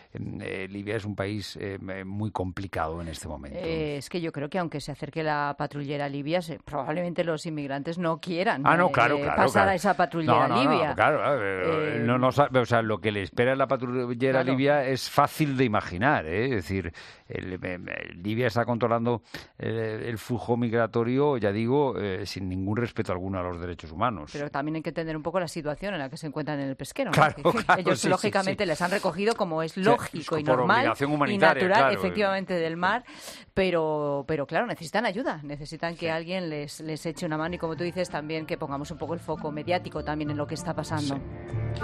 eh, Libia es un país eh, muy complicado en este momento. Eh, es que yo creo que aunque se acerque la patrullera libia, se, probablemente los inmigrantes no quieran ah, no, claro, eh, claro, pasar claro. a esa patrullera no, no, libia. No, claro, eh, no, no, o sea, lo que le espera a la patrullera claro. libia es fácil de imaginar, ¿eh? Es decir, el, el, Libia está controlando el, el flujo migratorio, ya digo, eh, sin ningún respeto alguno a los derechos humanos. Pero también hay que entender un poco la situación en la que se encuentran en el pesquero, ¿no? Claro, que, claro, ellos sí, lógicamente sí, sí. les han recogido como es lógico sí, y normal y natural, claro. efectivamente, del mar, pero, pero claro, necesitan ayuda, necesitan que sí. alguien les, les eche una mano y, como tú dices, también que pongamos un poco el foco mediático también en lo que está pasando. Sí.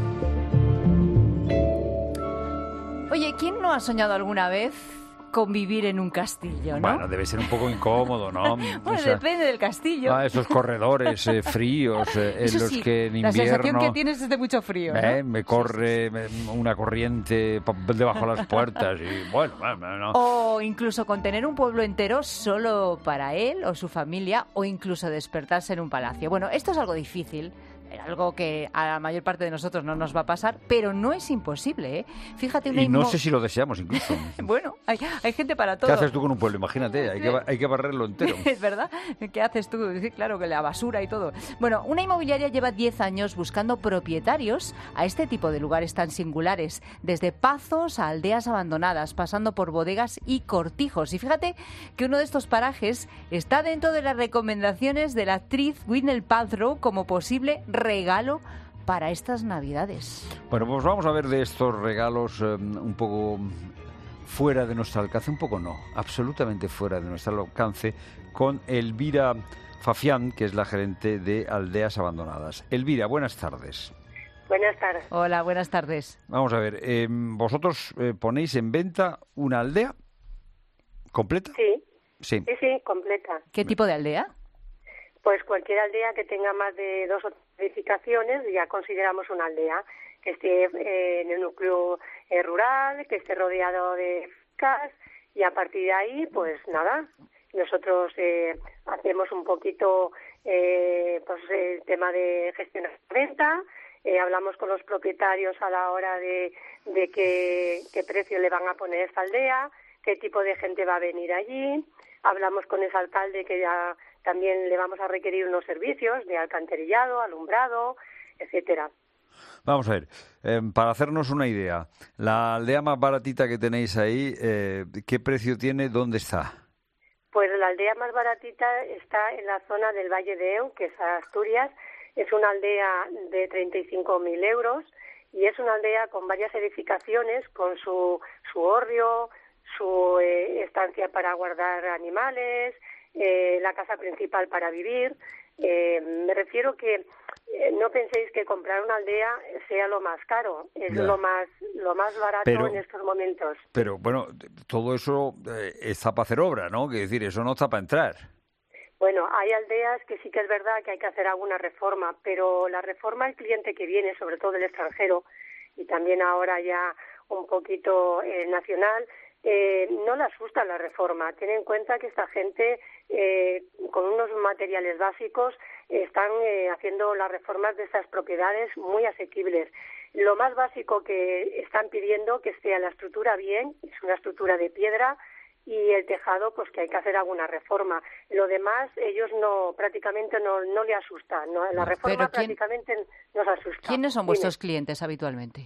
Oye, ¿quién no ha soñado alguna vez con vivir en un castillo, no? Bueno, debe ser un poco incómodo, ¿no? bueno, o sea, depende del castillo. Ah, esos corredores eh, fríos eh, en Eso los sí, que en invierno... la sensación que tienes es de mucho frío, eh, ¿no? Me corre sí, sí, sí. una corriente debajo de las puertas y bueno... No. O incluso con tener un pueblo entero solo para él o su familia, o incluso despertarse en un palacio. Bueno, esto es algo difícil, algo que a la mayor parte de nosotros no nos va a pasar, pero no es imposible, ¿eh? Fíjate una y no inmo... sé si lo deseamos incluso. Bueno, hay, hay gente para todo. ¿Qué haces tú con un pueblo? Imagínate, hay que, hay que barrerlo entero. Es verdad, ¿qué haces tú? Sí, claro, que la basura y todo. Bueno, una inmobiliaria lleva diez años buscando propietarios a este tipo de lugares tan singulares, desde pazos a aldeas abandonadas, pasando por bodegas y cortijos. Y fíjate que uno de estos parajes está dentro de las recomendaciones de la actriz Gwyneth Paltrow como posible regalo para estas Navidades. Bueno, pues vamos a ver de estos regalos eh, un poco fuera de nuestro alcance, un poco no, absolutamente fuera de nuestro alcance, con Elvira Fafián, que es la gerente de Aldeas Abandonadas. Elvira, buenas tardes. Buenas tardes. Hola, buenas tardes. Vamos a ver, eh, ¿vosotros eh, ponéis en venta una aldea completa? Sí. Sí. Sí, sí, completa. ¿Qué tipo de aldea? Pues cualquier aldea que tenga más de dos o tres edificaciones ya consideramos una aldea, que esté eh, en el núcleo eh, rural, que esté rodeado de fincas, y a partir de ahí, pues nada, nosotros eh, hacemos un poquito eh, pues el tema de gestionar la venta, eh, hablamos con los propietarios a la hora de, de qué, qué precio le van a poner esta aldea, qué tipo de gente va a venir allí. Hablamos con ese alcalde que ya también le vamos a requerir unos servicios de alcantarillado, alumbrado, etcétera. Vamos a ver, eh, para hacernos una idea, la aldea más baratita que tenéis ahí, eh, ¿qué precio tiene? ¿Dónde está? Pues la aldea más baratita está en la zona del Valle de Eu, que es Asturias. Es una aldea de treinta y cinco mil euros y es una aldea con varias edificaciones, con su, su hórreo, su eh, estancia para guardar animales, eh, la casa principal para vivir. Eh, me refiero que eh, no penséis que comprar una aldea sea lo más caro, es Ya. lo más lo más barato Pero- en estos momentos. Pero bueno, todo eso eh, está para hacer obra, ¿no? Quiero decir, eso no está para entrar. Bueno, hay aldeas que sí que es verdad que hay que hacer alguna reforma, pero la reforma al cliente que viene, sobre todo del extranjero, y también ahora ya un poquito eh, nacional, eh, no le asusta la reforma. Ten en cuenta que esta gente, eh, con unos materiales básicos, eh, están eh, haciendo las reformas de estas propiedades muy asequibles. Lo más básico que están pidiendo que esté la estructura bien, es una estructura de piedra, y el tejado, pues que hay que hacer alguna reforma. Lo demás, ellos no, prácticamente no, no le asusta. No, la reforma Pero ¿quién- prácticamente nos asusta. ¿Quiénes son Dime. vuestros clientes habitualmente?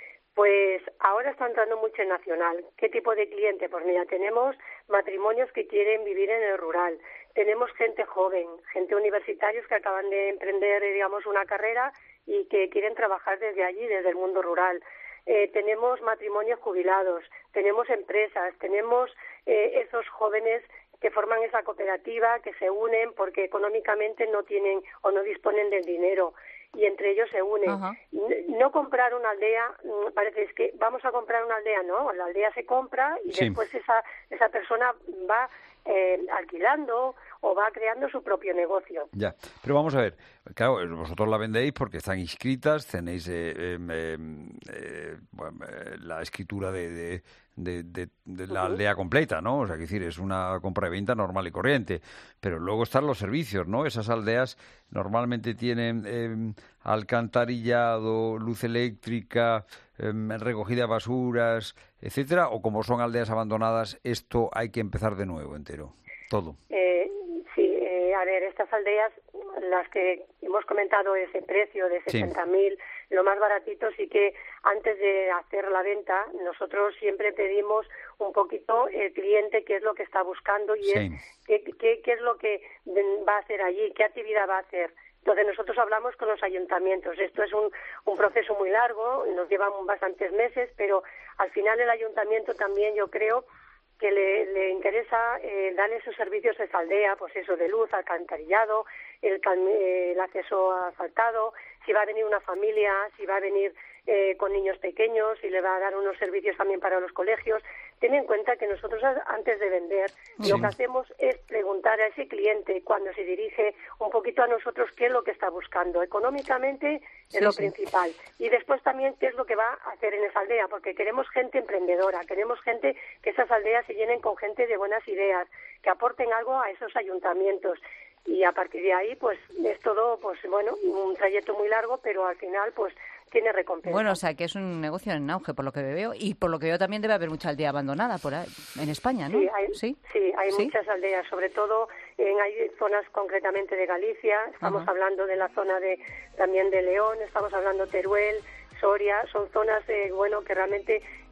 Pues ahora está entrando mucho en nacional. ¿Qué tipo de cliente? Pues mira, tenemos matrimonios que quieren vivir en el rural. Tenemos gente joven, gente universitarios que acaban de emprender, eh, digamos, una carrera y que quieren trabajar desde allí, desde el mundo rural. Eh, tenemos matrimonios jubilados, tenemos empresas, tenemos eh, esos jóvenes que forman esa cooperativa, que se unen porque económicamente no tienen o no disponen del dinero y entre ellos se unen. Ajá. N- No comprar una aldea, mm, parece es que vamos a comprar una aldea, no, la aldea se compra y Sí. después esa esa persona va eh, alquilando o va creando su propio negocio. Ya, pero vamos a ver, claro, vosotros la vendéis porque están inscritas, tenéis eh, eh, eh, eh, bueno, eh, la escritura de, de, de, de- de la Ujú. aldea completa, ¿no? O sea, que decir, es una compra y venta normal y corriente, pero luego están los servicios, ¿no? Esas aldeas normalmente tienen eh, alcantarillado, luz eléctrica, eh, recogida de basuras, etcétera, o como son aldeas abandonadas, esto hay que empezar de nuevo entero, todo. Eh, sí, eh, a ver, estas aldeas, las que hemos comentado ese precio de Sí. sesenta mil, lo más baratito, sí que antes de hacer la venta, nosotros siempre pedimos un poquito el cliente qué es lo que está buscando y Sí. es qué, qué, qué es lo que va a hacer allí, qué actividad va a hacer. Entonces nosotros hablamos con los ayuntamientos. Esto es un, un proceso muy largo, nos lleva bastantes meses, pero al final el ayuntamiento también, yo creo, que le, le interesa eh, darle esos servicios a esa aldea, pues eso de luz, alcantarillado, el, cal- eh, el acceso asfaltado, si va a venir una familia, si va a venir eh, con niños pequeños, si le va a dar unos servicios también para los colegios. Ten en cuenta que nosotros a- antes de vender Sí. lo que hacemos es preguntar a ese cliente cuando se dirige un poquito a nosotros qué es lo que está buscando. Económicamente es Sí, lo sí. principal. Y después también qué es lo que va a hacer en esa aldea, porque queremos gente emprendedora, queremos gente que esas aldeas se llenen con gente de buenas ideas, que aporten algo a esos ayuntamientos. Y a partir de ahí, pues es todo, pues bueno, un trayecto muy largo, pero al final, pues tiene recompensa. Bueno, o sea, que es un negocio en auge, por lo que veo, y por lo que veo también debe haber mucha aldea abandonada por ahí, en España, ¿no? Sí, hay, ¿Sí? sí, hay ¿Sí? muchas aldeas, sobre todo en hay zonas concretamente de Galicia, estamos Ajá. hablando de la zona de también de León, estamos hablando Teruel, Soria, son zonas eh, bueno que realmente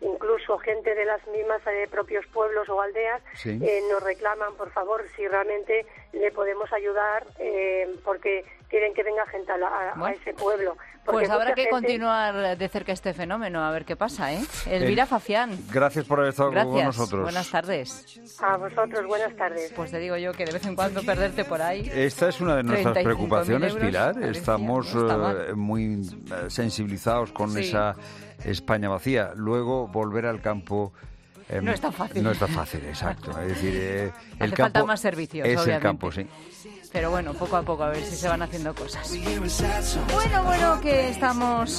incluso gente de las mismas eh, propios pueblos o aldeas Sí. eh, nos reclaman, por favor, si realmente le podemos ayudar, eh, porque quieren que venga gente a, la- a- a Bueno. ese pueblo. Porque Pues habrá mucha que gente- continuar de cerca este fenómeno, a ver qué pasa, ¿eh? Elvira El- Fafián. Gracias por haber estado Gracias. con nosotros. Buenas tardes. A vosotros, buenas tardes. Pues te digo yo que de vez en cuando perderte por ahí. Esta es una de nuestras treinta y cinco mil preocupaciones, euros, Pilar. parecía, Estamos no está eh, mal. muy eh, sensibilizados con Sí. esa España vacía. Luego, volver al campo... eh, No es tan fácil. No es tan fácil, exacto. Es decir, eh, el Hace campo falta más servicios, es el obviamente. campo, sí. Pero bueno, poco a poco, a ver si se van haciendo cosas. Bueno, bueno, que estamos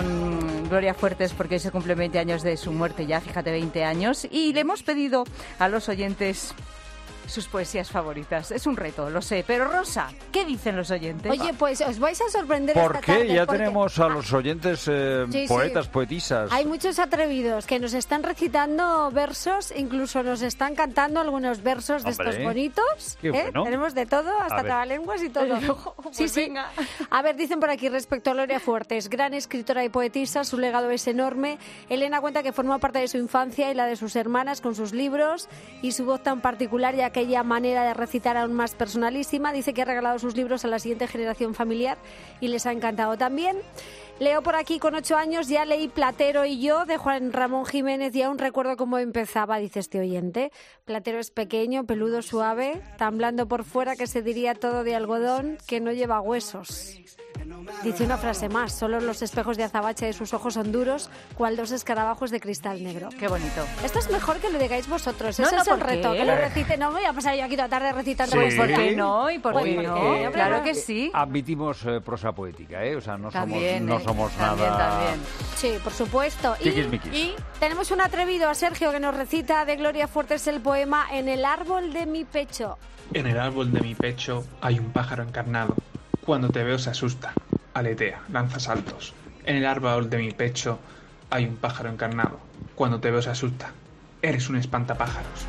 con Gloria Fuertes porque hoy se cumplen veinte años de su muerte ya, fíjate, veinte años. Y le hemos pedido a los oyentes sus poesías favoritas. Es un reto, lo sé. Pero Rosa, ¿qué dicen los oyentes? Oye, pues os vais a sorprender ¿Por esta qué? tarde, Ya porque tenemos a los oyentes eh, Sí, sí. poetas, poetisas. hay muchos atrevidos que nos están recitando versos, incluso nos están cantando algunos versos de Hombre, estos bonitos. qué ¿eh? bueno. Tenemos de todo, A hasta ver. trabalenguas y todo. Pues sí, sí. venga. A ver, dicen por aquí respecto a Gloria Fuertes, gran escritora y poetisa, su legado es enorme. Elena cuenta que formó parte de su infancia y la de sus hermanas con sus libros y su voz tan particular y aquella manera de recitar aún más personalísima. Dice que ha regalado sus libros a la siguiente generación familiar y les ha encantado también. Leo por aquí, con ocho años ya leí Platero y yo, de Juan Ramón Jiménez, y aún recuerdo cómo empezaba, dice este oyente. Platero es pequeño, peludo, suave, tan blando por fuera que se diría todo de algodón, que no lleva huesos. Dice una frase más, solo los espejos de azabache de sus ojos son duros, cual dos escarabajos de cristal negro. Qué bonito. Esto es mejor que lo digáis vosotros, No, ese no, es el ¿por reto, qué? que lo recite. No me voy a pasar yo aquí toda la tarde recitando. Sí. poesía. ¿Por qué no? ¿Y por Pues qué porque, no? hombre, Claro no. que sí. Admitimos eh, prosa poética, ¿eh? O sea, no También, somos, no ¿eh? somos También, nada... también. Sí, por supuesto. Y, Tiquismiquis. y tenemos un atrevido, a Sergio, que nos recita de Gloria Fuertes el poema En el árbol de mi pecho. En el árbol de mi pecho hay un pájaro encarnado. Cuando te veo se asusta, aletea, lanza saltos. En el árbol de mi pecho hay un pájaro encarnado. Cuando te veo se asusta, eres un espantapájaros.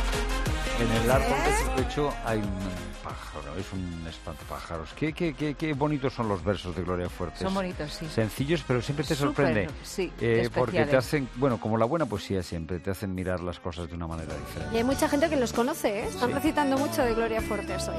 En el árbol de su pecho hay un pájaro, es un espantapájaros. Qué, qué, qué, qué bonitos son los versos de Gloria Fuertes. Son bonitos, sí. Sencillos, pero siempre te Súper, sorprende. sí, Eh, porque te especiales. hacen, bueno, como la buena poesía siempre, te hacen mirar las cosas de una manera diferente. Y hay mucha gente que los conoce, ¿eh? Están Sí. recitando mucho de Gloria Fuertes hoy.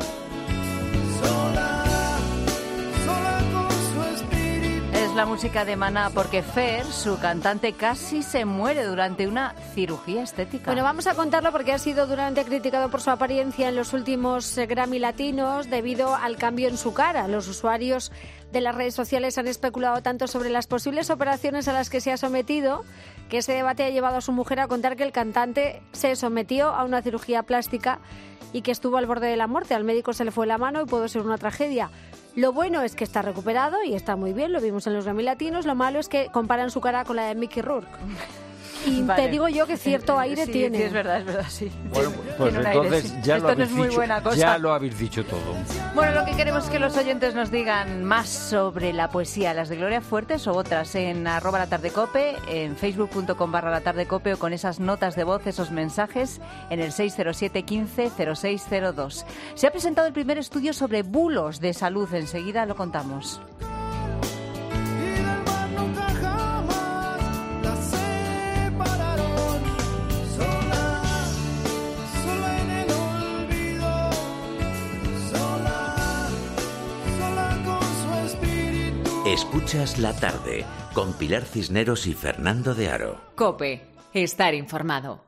Es la música de Maná porque Fer, su cantante, casi se muere durante una cirugía estética. Bueno, vamos a contarlo porque ha sido duramente criticado por su apariencia en los últimos eh, Grammy Latinos debido al cambio en su cara. Los usuarios de las redes sociales han especulado tanto sobre las posibles operaciones a las que se ha sometido que ese debate ha llevado a su mujer a contar que el cantante se sometió a una cirugía plástica y que estuvo al borde de la muerte. Al médico se le fue la mano y pudo ser una tragedia. Lo bueno es que está recuperado y está muy bien, lo vimos en los Grammy Latinos. Lo malo es que comparan su cara con la de Mickey Rourke. Y Vale. te digo yo que cierto aire Sí, tiene. sí, es verdad, es verdad, sí. Bueno, Tiene pues un aire, entonces sí. ya Esto lo no habéis es muy dicho, buena cosa. ya lo habéis dicho todo. Bueno, lo que queremos es que los oyentes nos digan más sobre la poesía, las de Gloria Fuertes o otras, en arroba la tarde cope, en facebook.com barra la tarde cope o con esas notas de voz, esos mensajes en el seis cero siete quince cero seis cero dos. Se ha presentado el primer estudio sobre bulos de salud, enseguida lo contamos. Escuchas la tarde con Pilar Cisneros y Fernando de Aro. Cope, estar informado.